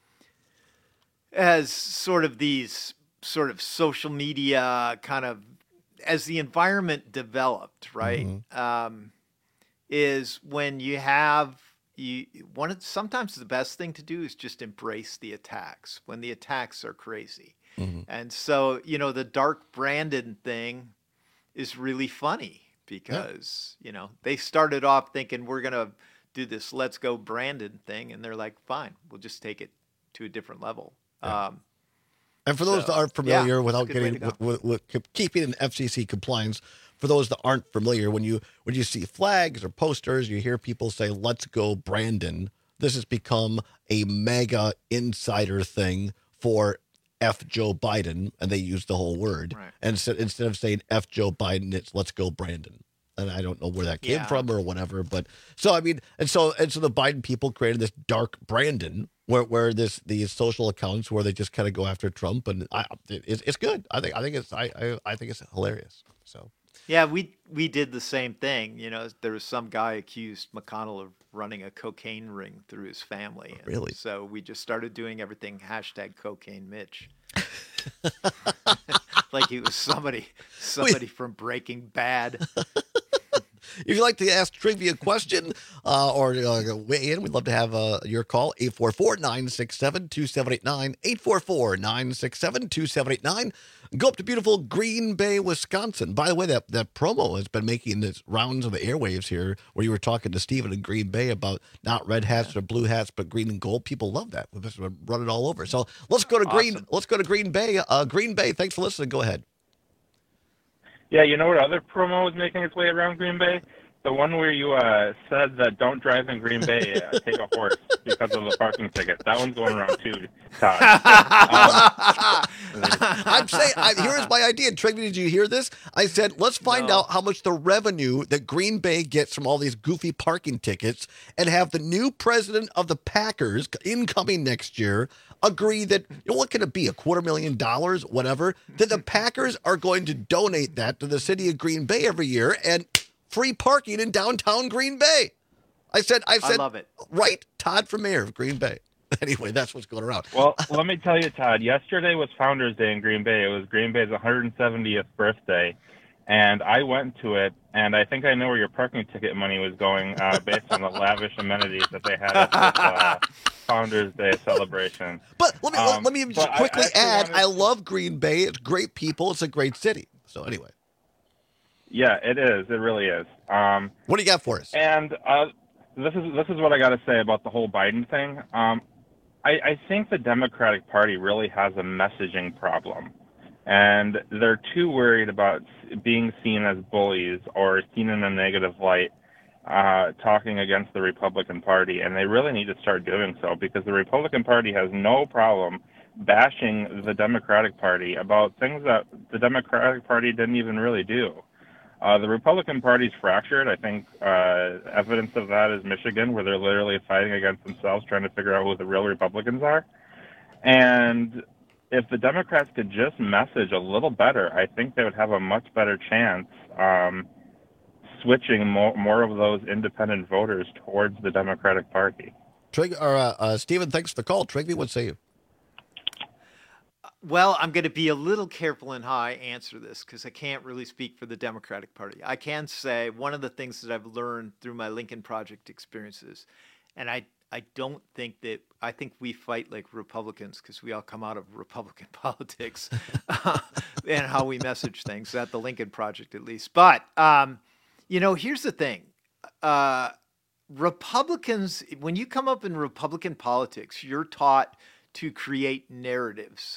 as sort of these sort of social media kind of, as the environment developed, right, mm-hmm. um, is when you have, you one of, sometimes the best thing to do is just embrace the attacks when the attacks are crazy. Mm-hmm. And so, you know, the Dark Brandon thing is really funny because, yeah. you know, they started off thinking we're going to do this Let's Go Brandon thing. And they're like, fine, we'll just take it to a different level. Yeah. Um, And for those so, that aren't familiar, yeah, without getting with, with, with keeping in F C C compliance, for those that aren't familiar, when you when you see flags or posters, you hear people say "Let's go Brandon." This has become a mega insider thing for F Joe Biden, and they use the whole word. Right. And so, instead of saying F Joe Biden, it's "Let's go Brandon." And I don't know where that came yeah. from or whatever, but so I mean, and so and so the Biden people created this Dark Brandon. Where where this these social accounts where they just kind of go after Trump, and I it's it's good. I think I think it's I, I I think it's hilarious. So yeah, we we did the same thing. You know, there was some guy accused McConnell of running a cocaine ring through his family. And really? So we just started doing everything hashtag Cocaine Mitch. Like he was somebody somebody from Breaking Bad. If you'd like to ask Trivia a question uh, or uh, weigh in, we'd love to have uh, your call, eight four four, nine six seven, two seven eight nine, eight four four, nine six seven, two seven eight nine. Go up to beautiful Green Bay, Wisconsin. By the way, that, that promo has been making its rounds of the airwaves here where you were talking to Stephen in Green Bay about not red hats or blue hats, but green and gold. People love that. We've just run it all over. So let's go to awesome. Green. Let's go to Green Bay. Uh, Green Bay, thanks for listening. Go ahead. Yeah, you know what other promo was making its way around Green Bay? The one where you uh, said that don't drive in Green Bay, uh, take a horse because of the parking ticket. That one's going around too, Todd. um, I'm saying, I, here's my idea. Trigby, did you hear this? I said, let's find no. out how much the revenue that Green Bay gets from all these goofy parking tickets and have the new president of the Packers, incoming next year, agree that, you know, what can it be, a quarter million dollars, whatever, that the Packers are going to donate that to the city of Green Bay every year and free parking in downtown Green Bay. I said, I said, I love it. Right, Todd for mayor of Green Bay. Anyway, that's what's going around. Well, let me tell you, Todd, yesterday was Founders Day in Green Bay. It was Green Bay's one hundred seventieth birthday, and I went to it, and I think I know where your parking ticket money was going uh, based on the lavish amenities that they had at this uh, Founders Day celebration. But let me, um, let me just quickly I add, wanted... I love Green Bay. It's great people. It's a great city. So anyway. Yeah, it is. It really is. Um, what do you got for us? And uh, this is this is what I got to say about the whole Biden thing. Um, I, I think the Democratic Party really has a messaging problem, and they're too worried about being seen as bullies or seen in a negative light, uh, talking against the Republican Party, and they really need to start doing so because the Republican Party has no problem bashing the Democratic Party about things that the Democratic Party didn't even really do. Uh, the Republican Party's fractured. I think uh, evidence of that is Michigan, where they're literally fighting against themselves, trying to figure out who the real Republicans are. And if the Democrats could just message a little better, I think they would have a much better chance um, switching more, more of those independent voters towards the Democratic Party. Trig, or uh, uh, Stephen, thanks for the call. Trigby, what say you? Well, I'm going to be a little careful in how I answer this because I can't really speak for the Democratic Party. I can say one of the things that I've learned through my Lincoln Project experiences, and I, I don't think that, I think we fight like Republicans because we all come out of Republican politics and how we message things at the Lincoln Project, at least. But, um, you know, here's the thing. Uh, Republicans, when you come up in Republican politics, you're taught to create narratives.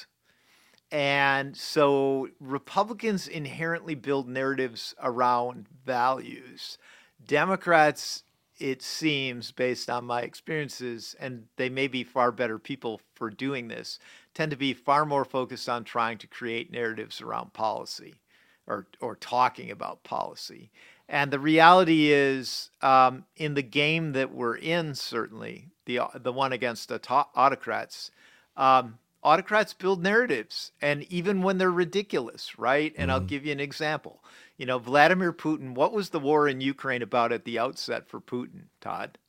And so Republicans inherently build narratives around values. Democrats, it seems, based on my experiences, and they may be far better people for doing this, tend to be far more focused on trying to create narratives around policy or, or talking about policy. And the reality is, um, in the game that we're in, certainly, the, the one against the to- autocrats, um, autocrats build narratives, and even when they're ridiculous, right? And mm-hmm. I'll give you an example. You know, Vladimir Putin, what was the war in Ukraine about at the outset for Putin, Todd?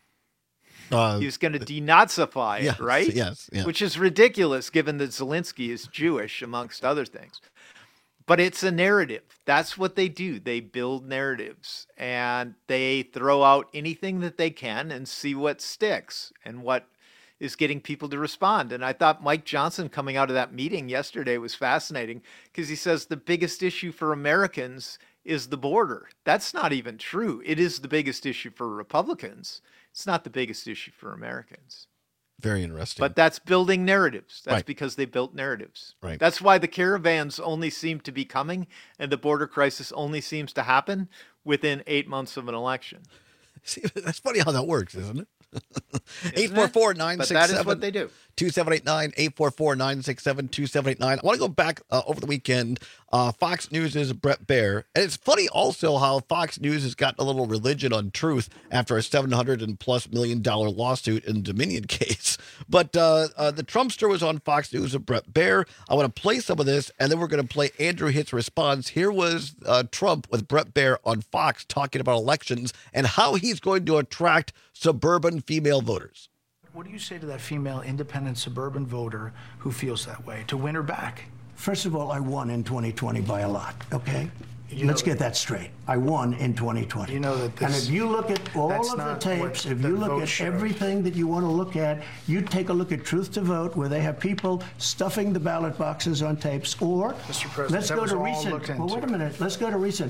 Uh, he was going to denazify yes, it, right? Yes, yes. Which is ridiculous given that Zelensky is Jewish, amongst other things. But it's a narrative. That's what they do. They build narratives, and they throw out anything that they can and see what sticks and what is getting people to respond. And I thought Mike Johnson coming out of that meeting yesterday was fascinating because he says the biggest issue for Americans is the border. That's not even true. It is the biggest issue for Republicans. It's not the biggest issue for Americans. Very interesting. But that's building narratives. That's right. because they built narratives. Right. That's why the caravans only seem to be coming and the border crisis only seems to happen within eight months of an election. See, that's funny how that works, isn't it? eight four four, nine six seven, But that is what they do. two seven eight nine, eight four four, nine six seven, two seven eight nine. I want to go back uh, over the weekend. Uh, Fox News' Bret Baier. And it's funny also how Fox News has gotten a little religion on truth after a seven hundred plus million dollar lawsuit in the Dominion case. But uh, uh, the Trumpster was on Fox News with Bret Baier. I want to play some of this, and then we're going to play Andrew Hitt's response. Here was uh, Trump with Bret Baier on Fox talking about elections and how he's going to attract suburban female voters. What do you say to that female independent suburban voter who feels that way, to win her back? First of all, I won in twenty twenty by a lot, okay? You Let's know, get that straight. I won in twenty twenty. You know that this, and if you look at all of the tapes, if you look at showed. everything that you want to look at, you take a look at Truth to Vote, where they have people stuffing the ballot boxes on tapes, or Mister President, let's that go was to all recent. looked Well, into. wait a minute. Let's go to recent.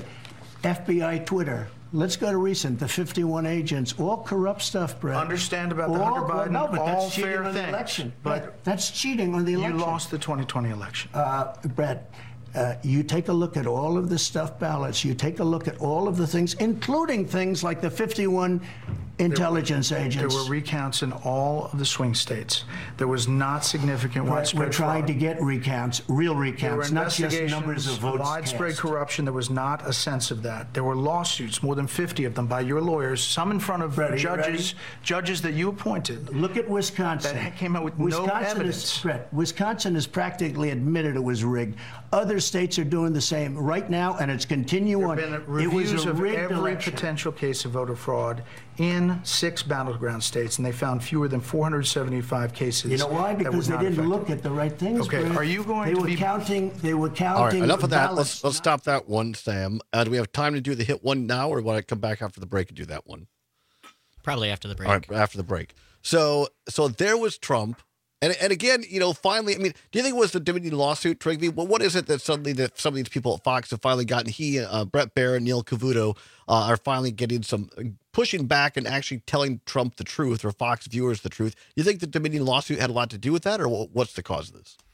F B I Twitter. Let's go to recent. The fifty-one agents, all corrupt stuff, Brett. Understand about the all, Hunter Biden, well, no, but all that's cheating fair on things. the election. But Brett, that's cheating on the election. You lost the twenty twenty election. Uh, Brett, uh, you take a look at all of the stuffed ballots. You take a look at all of the things, including things like the fifty-one intelligence there were, agents. There were recounts in all of the swing states. There was not significant Brett, widespread we're trying fraud. to get recounts, real recounts, There were not just numbers of votes widespread cast. corruption. There was not a sense of that. There were lawsuits, more than fifty of them, by your lawyers, some in front of Brett, judges, judges that you appointed. Look at Wisconsin. That came out with Wisconsin no evidence. Is, Brett, Wisconsin has practically admitted it was rigged. Other states are doing the same right now, and it's continuing on. There have been It was reviews a of rigged every election. potential case of voter fraud in six battleground states, and they found fewer than four hundred seventy-five cases. You know why? that Because were they not didn't affected. look at the right things. Okay, Brett. are you going they to were be counting? They were counting. All right, enough of that. ballots. Let's let's stop that one, Sam. Uh, do we have time to do the hit one now, or want to come back after the break and do that one? Probably after the break. All right, after the break. So so there was Trump. And, and again, you know, finally, I mean, do you think it was the Dominion lawsuit, Trigby? Well, what is it that suddenly that some of these people at Fox have finally gotten? He, uh, Bret Baier, and Neil Cavuto uh, are finally getting some pushing back and actually telling Trump the truth, or Fox viewers the truth. You think the Dominion lawsuit had a lot to do with that, or what's the cause of this?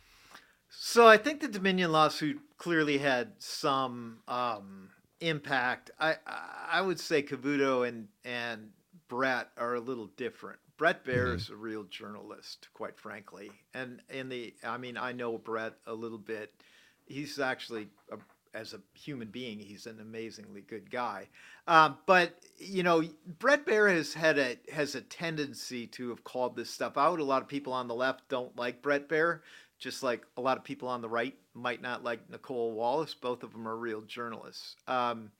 So I think the Dominion lawsuit clearly had some um, impact. I I would say Cavuto and and Brett are a little different. Bret Baier mm-hmm. is a real journalist, quite frankly. And in the, I mean, I know Brett a little bit. He's actually, a, as a human being, he's an amazingly good guy. Um, but you know, Bret Baier has had a has a tendency to have called this stuff out. A lot of people on the left don't like Bret Baier, just like a lot of people on the right might not like Nicole Wallace. Both of them are real journalists. Um,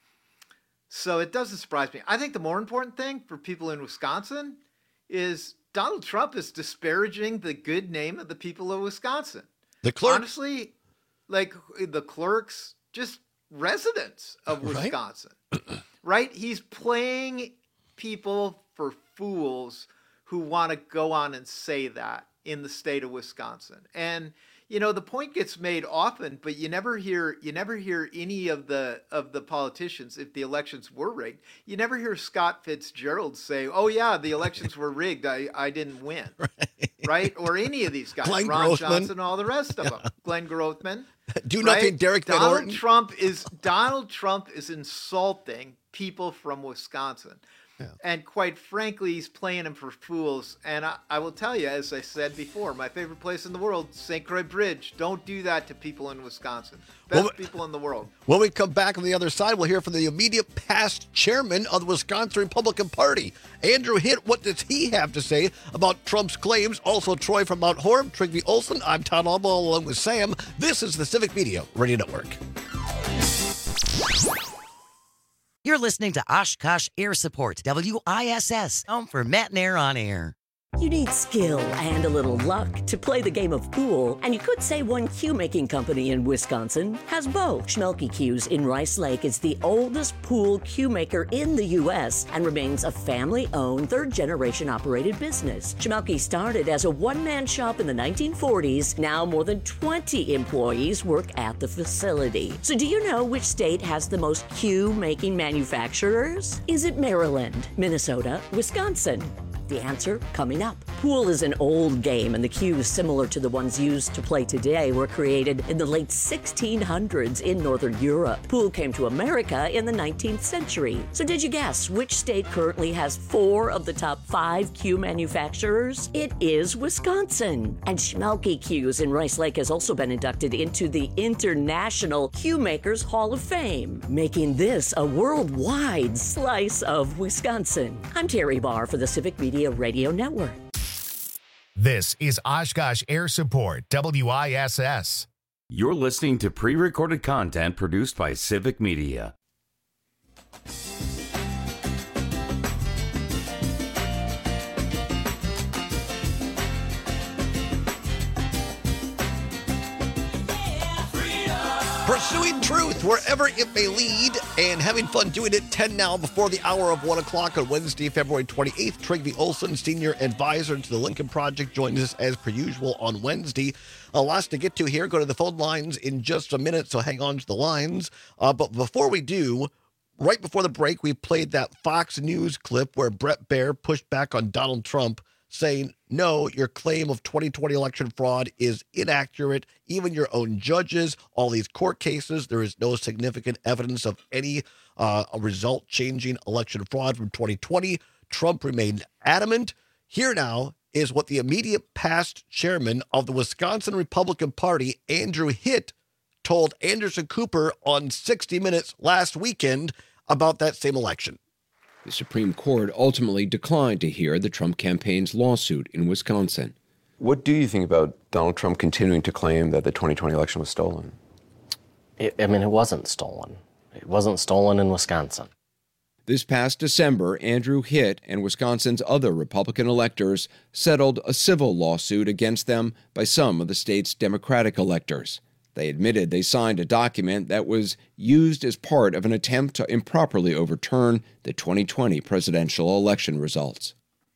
so it doesn't surprise me. I think the more important thing for people in Wisconsin is Donald Trump is disparaging the good name of the people of Wisconsin. The clerks. Honestly, like the clerks, just residents of Wisconsin, right? right? He's playing people for fools who want to go on and say that in the state of Wisconsin. And you know, the point gets made often, but you never hear you never hear any of the of the politicians, if the elections were rigged, you never hear Scott Fitzgerald say, "Oh yeah, the elections were rigged. I, I didn't win." Right. Right? Or any of these guys, Glenn Ron Grothman. Johnson, all the rest of them. Glenn Grothman. Do nothing, right? Derek Van Donald Orton. Trump is Donald Trump is insulting people from Wisconsin. Yeah. And quite frankly, he's playing them for fools. And I, I will tell you, as I said before, my favorite place in the world, Saint Croix Bridge. Don't do that to people in Wisconsin. Best Well, people in the world. When we come back on the other side, we'll hear from the immediate past chairman of the Wisconsin Republican Party, Andrew Hitt. What does he have to say about Trump's claims? Also, Troy from Mount Horeb, Trigby Olson. I'm Todd Alba along with Sam. This is the Civic Media Radio Network. You're listening to Oshkosh Air Support, W I S S, home for Matt and Air on Air. You need skill and a little luck to play the game of pool, and you could say one cue-making company in Wisconsin has both. Schmelke Cues in Rice Lake is the oldest pool cue maker in the U S and remains a family-owned, third-generation operated business. Schmelke started as a one-man shop in the nineteen forties. Now more than twenty employees work at the facility. So do you know which state has the most cue-making manufacturers? Is it Maryland, Minnesota, Wisconsin? The answer coming up. Pool is an old game, and the cues similar to the ones used to play today were created in the late sixteen hundreds in Northern Europe. Pool came to America in the nineteenth century. So did you guess which state currently has four of the top five cue manufacturers? It is Wisconsin. And Schmelke Cues in Rice Lake has also been inducted into the International Cue Makers Hall of Fame, making this a worldwide slice of Wisconsin. I'm Terry Barr for the Civic Media Radio Network. This is Oshkosh Air Support, W I S S. You're listening to pre-recorded content produced by Civic Media. Pursuing truth wherever it may lead and having fun doing it. ten now before the hour of one o'clock on Wednesday, February twenty-eighth. Trigby Olson, senior advisor to the Lincoln Project, joins us as per usual on Wednesday. Uh, lots to get to here. Go to the phone lines in just a minute, so hang on to the lines. Uh, but before we do, right before the break, we played that Fox News clip where Bret Baier pushed back on Donald Trump, saying, no, your claim of twenty twenty election fraud is inaccurate. Even your own judges, all these court cases, there is no significant evidence of any uh, result-changing election fraud from twenty twenty. Trump remained adamant. Here now is what the immediate past chairman of the Wisconsin Republican Party, Andrew Hitt, told Anderson Cooper on sixty minutes last weekend about that same election. The Supreme Court ultimately declined to hear the Trump campaign's lawsuit in Wisconsin. What do you think about Donald Trump continuing to claim that the twenty twenty election was stolen? It, I mean, it wasn't stolen. It wasn't stolen in Wisconsin. This past December, Andrew Hitt and Wisconsin's other Republican electors settled a civil lawsuit against them by some of the state's Democratic electors. They admitted they signed a document that was used as part of an attempt to improperly overturn the twenty twenty presidential election results.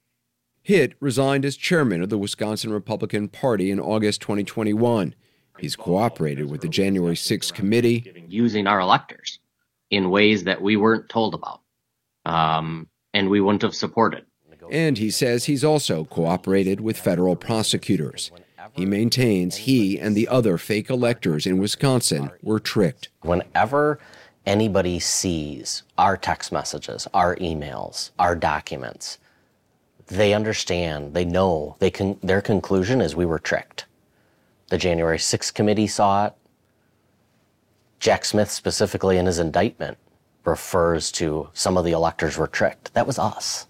Hitt resigned as chairman of the Wisconsin Republican Party in August twenty twenty-one. He's cooperated with the January sixth committee, using our electors in ways that we weren't told about, um, and we wouldn't have supported. And he says he's also cooperated with federal prosecutors. He maintains he and the other fake electors in Wisconsin were tricked. Whenever anybody sees our text messages, our emails, our documents, they understand, they know, they can. Their conclusion is we were tricked. The January sixth committee saw it. Jack Smith, specifically in his indictment, refers to some of the electors were tricked. That was us.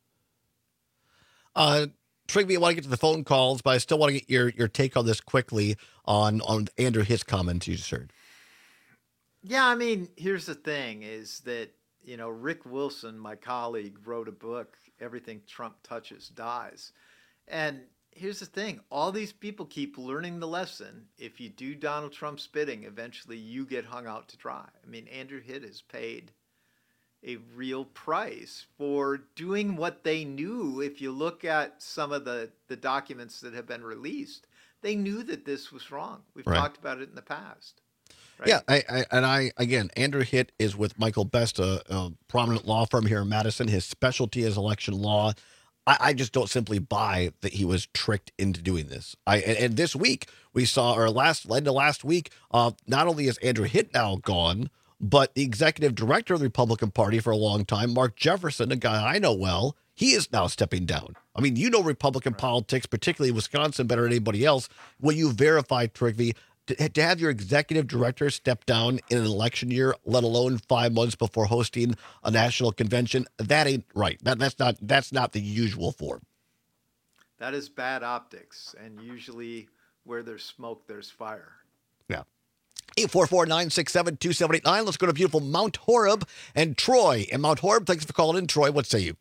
Uh, Trigby, I want to get to the phone calls, but I still want to get your, your take on this quickly on, on Andrew Hitt's comments you just heard. Yeah, I mean, here's the thing is that, you know, Rick Wilson, my colleague, wrote a book, Everything Trump Touches Dies. And here's the thing. All these people keep learning the lesson. If you do Donald Trump's bidding, eventually you get hung out to dry. I mean, Andrew Hitt has paid a real price for doing what they knew. If you look at some of the, the documents that have been released, they knew that this was wrong. We've Right. talked about it in the past. Right? Yeah, I, I, and I, again, Andrew Hitt is with Michael Best, a, a prominent law firm here in Madison. His specialty is election law. I, I just don't simply buy that he was tricked into doing this. I And, and this week, we saw, or last, end of last week, uh, not only is Andrew Hitt now gone, but the executive director of the Republican Party for a long time, Mark Jefferson, a guy I know well, he is now stepping down. I mean, you know Republican politics, particularly Wisconsin, better than anybody else. Will you verify, Trigby, to, to have your executive director step down in an election year, let alone five months before hosting a national convention? That ain't right. That, that's not that's not the usual form. That is bad optics. And usually where there's smoke, there's fire. Yeah. eight four four, nine six seven, two seven eight nine. Let's go to beautiful Mount Horeb and Troy. And Mount Horeb, thanks for calling in. Troy, what say you?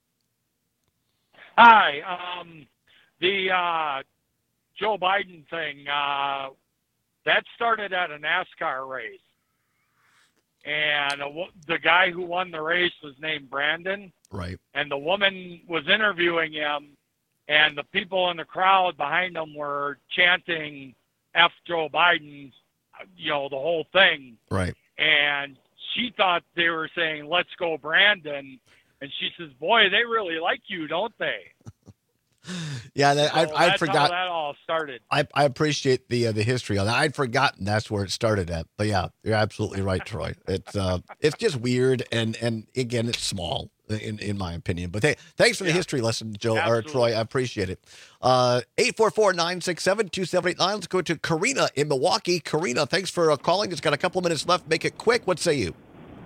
Hi. Um, the uh, Joe Biden thing, uh, that started at a NASCAR race. And a, the guy who won the race was named Brandon. Right. And the woman was interviewing him, and the people in the crowd behind him were chanting F Joe Biden, you know, the whole thing. Right. And she thought they were saying, let's go, Brandon. And she says, boy, they really like you, don't they? Yeah, that, So I, I that's forgot. how that all started. I, I appreciate the uh, the history on that. I'd forgotten that's where it started at. But yeah, you're absolutely right, Troy. It's uh, it's just weird, and and again, it's small in in my opinion. But hey, thanks for the Yeah. history lesson, Joe or Absolutely. Troy. I appreciate it. Uh, eight four four, nine six seven, two seven eight nine. Let's go to Karina in Milwaukee. Karina, thanks for uh, calling. It's got a couple of minutes left. Make it quick. What say you?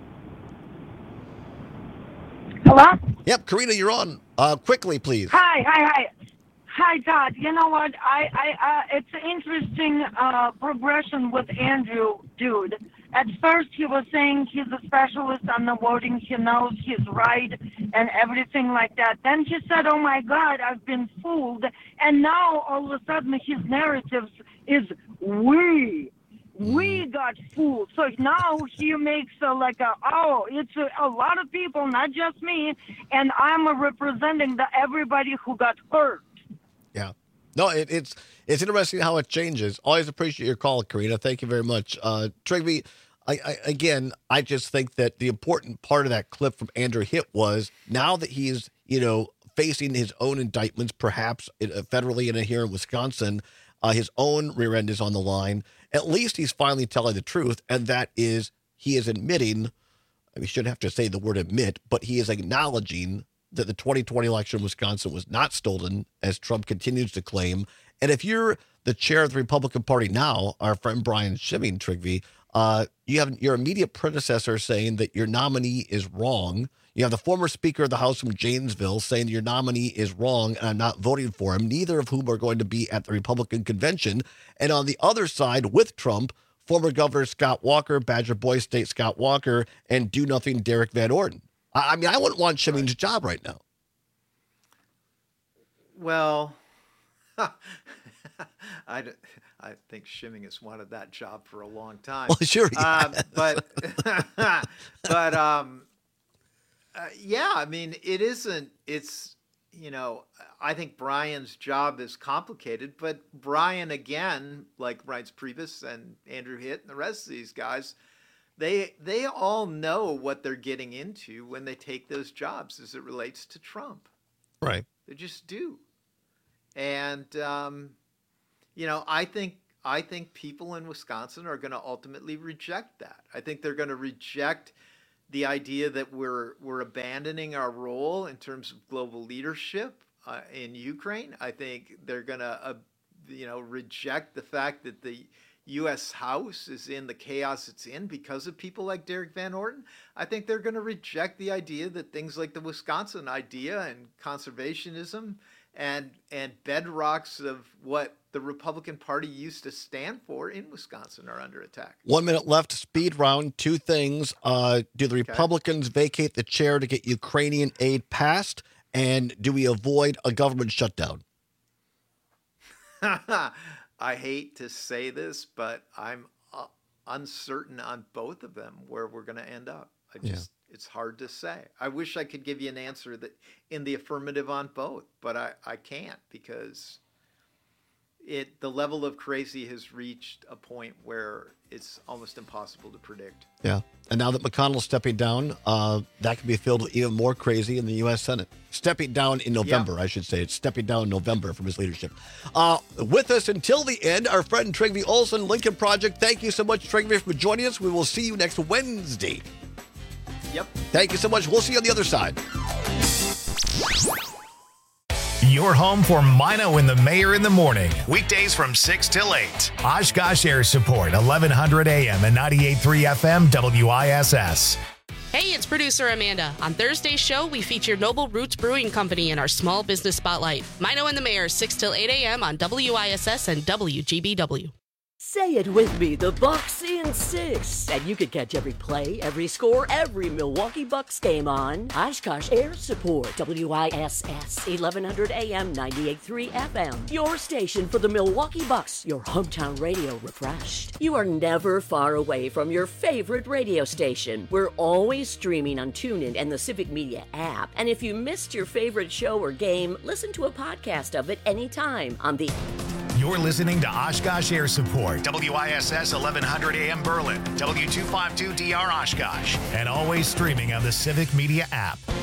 Hello? Yep, Karina, you're on. Uh, quickly, please. Hi, hi, hi. Hi, Todd. You know what? I, I, uh, it's an interesting uh, progression with Andrew, dude. At first, he was saying he's a specialist on the voting. He knows he's right and everything like that. Then he said, oh, my God, I've been fooled. And now, all of a sudden, his narratives is we. We got fooled. So now he makes a, like a, oh, it's a, a lot of people, not just me, and I'm a representing the everybody who got hurt. Yeah. No, it, it's it's interesting how it changes. Always appreciate your call, Karina. Thank you very much. Uh, Trigby, I, I, again, I just think that the important part of that clip from Andrew Hitt was now that he's, you know, facing his own indictments, perhaps uh, federally and here in Wisconsin, uh, his own rear end is on the line. At least he's finally telling the truth, and that is he is admitting, we shouldn't have to say the word admit, but he is acknowledging that the twenty twenty election in Wisconsin was not stolen, as Trump continues to claim. And if you're the chair of the Republican Party now, our friend Brian Schimming, Trigby, uh, you have your immediate predecessor saying that your nominee is wrong. You have the former Speaker of the House from Janesville saying your nominee is wrong and I'm not voting for him, neither of whom are going to be at the Republican convention. And on the other side with Trump, former Governor Scott Walker, Badger Boy State Scott Walker, and do-nothing Derek Van Orden. I, I mean, I wouldn't want Schimming's job right now. Well, I, d- I think Schimming has wanted that job for a long time. Well, sure he um, has. But, but um, uh, yeah, I mean, it isn't, it's, you know, I think Brian's job is complicated, but Brian, again, like Reince Priebus and Andrew Hitt and the rest of these guys, they they all know what they're getting into when they take those jobs as it relates to Trump. Right. They just do. And, um, you know, I think I think people in Wisconsin are going to ultimately reject that. I think they're going to reject the idea that we're we're abandoning our role in terms of global leadership uh, in Ukraine. I think they're going to, uh, you know, reject the fact that the U S House is in the chaos it's in because of people like Derek Van Orden. I think they're going to reject the idea that things like the Wisconsin idea and conservationism and and bedrocks of what the Republican Party used to stand for in Wisconsin are under attack. One minute left. Speed round. Two things. Uh, do the Republicans vacate the chair to get Ukrainian aid passed? And do we avoid a government shutdown? I hate to say this, but I'm uh, uncertain on both of them where we're going to end up. I just, Yeah. it's hard to say. I wish I could give you an answer that in the affirmative on both, but I, I can't because it the level of crazy has reached a point where it's almost impossible to predict. Yeah. And now that McConnell's stepping down, uh, that could be filled with even more crazy in the U S Senate. Stepping down in November, yeah. I should say. It's stepping down in November from his leadership. Uh, with us until the end, our friend Trygve Olsen, Lincoln Project. Thank you so much, Trygve, for joining us. We will see you next Wednesday. Yep. Thank you so much. We'll see you on the other side. Your home for Mino and the Mayor in the morning. Weekdays from six till eight. Oshkosh Air Support, eleven hundred A M and ninety-eight point three F M W I S S. Hey, it's producer Amanda. On Thursday's show, we featured Noble Roots Brewing Company in our Small Business Spotlight. Mino and the Mayor, six till eight A M on W I S S and W G B W. Say it with me, the Bucks in six. And you can catch every play, every score, every Milwaukee Bucks game on Oshkosh Air Support, W I S S, eleven hundred A M, ninety-eight point three F M. Your station for the Milwaukee Bucks, your hometown radio refreshed. You are never far away from your favorite radio station. We're always streaming on TuneIn and the Civic Media app. And if you missed your favorite show or game, listen to a podcast of it anytime on the... You're listening to Oshkosh Air Support, W I S S eleven hundred A M Berlin, W two fifty-two D R Oshkosh, and always streaming on the Civic Media app.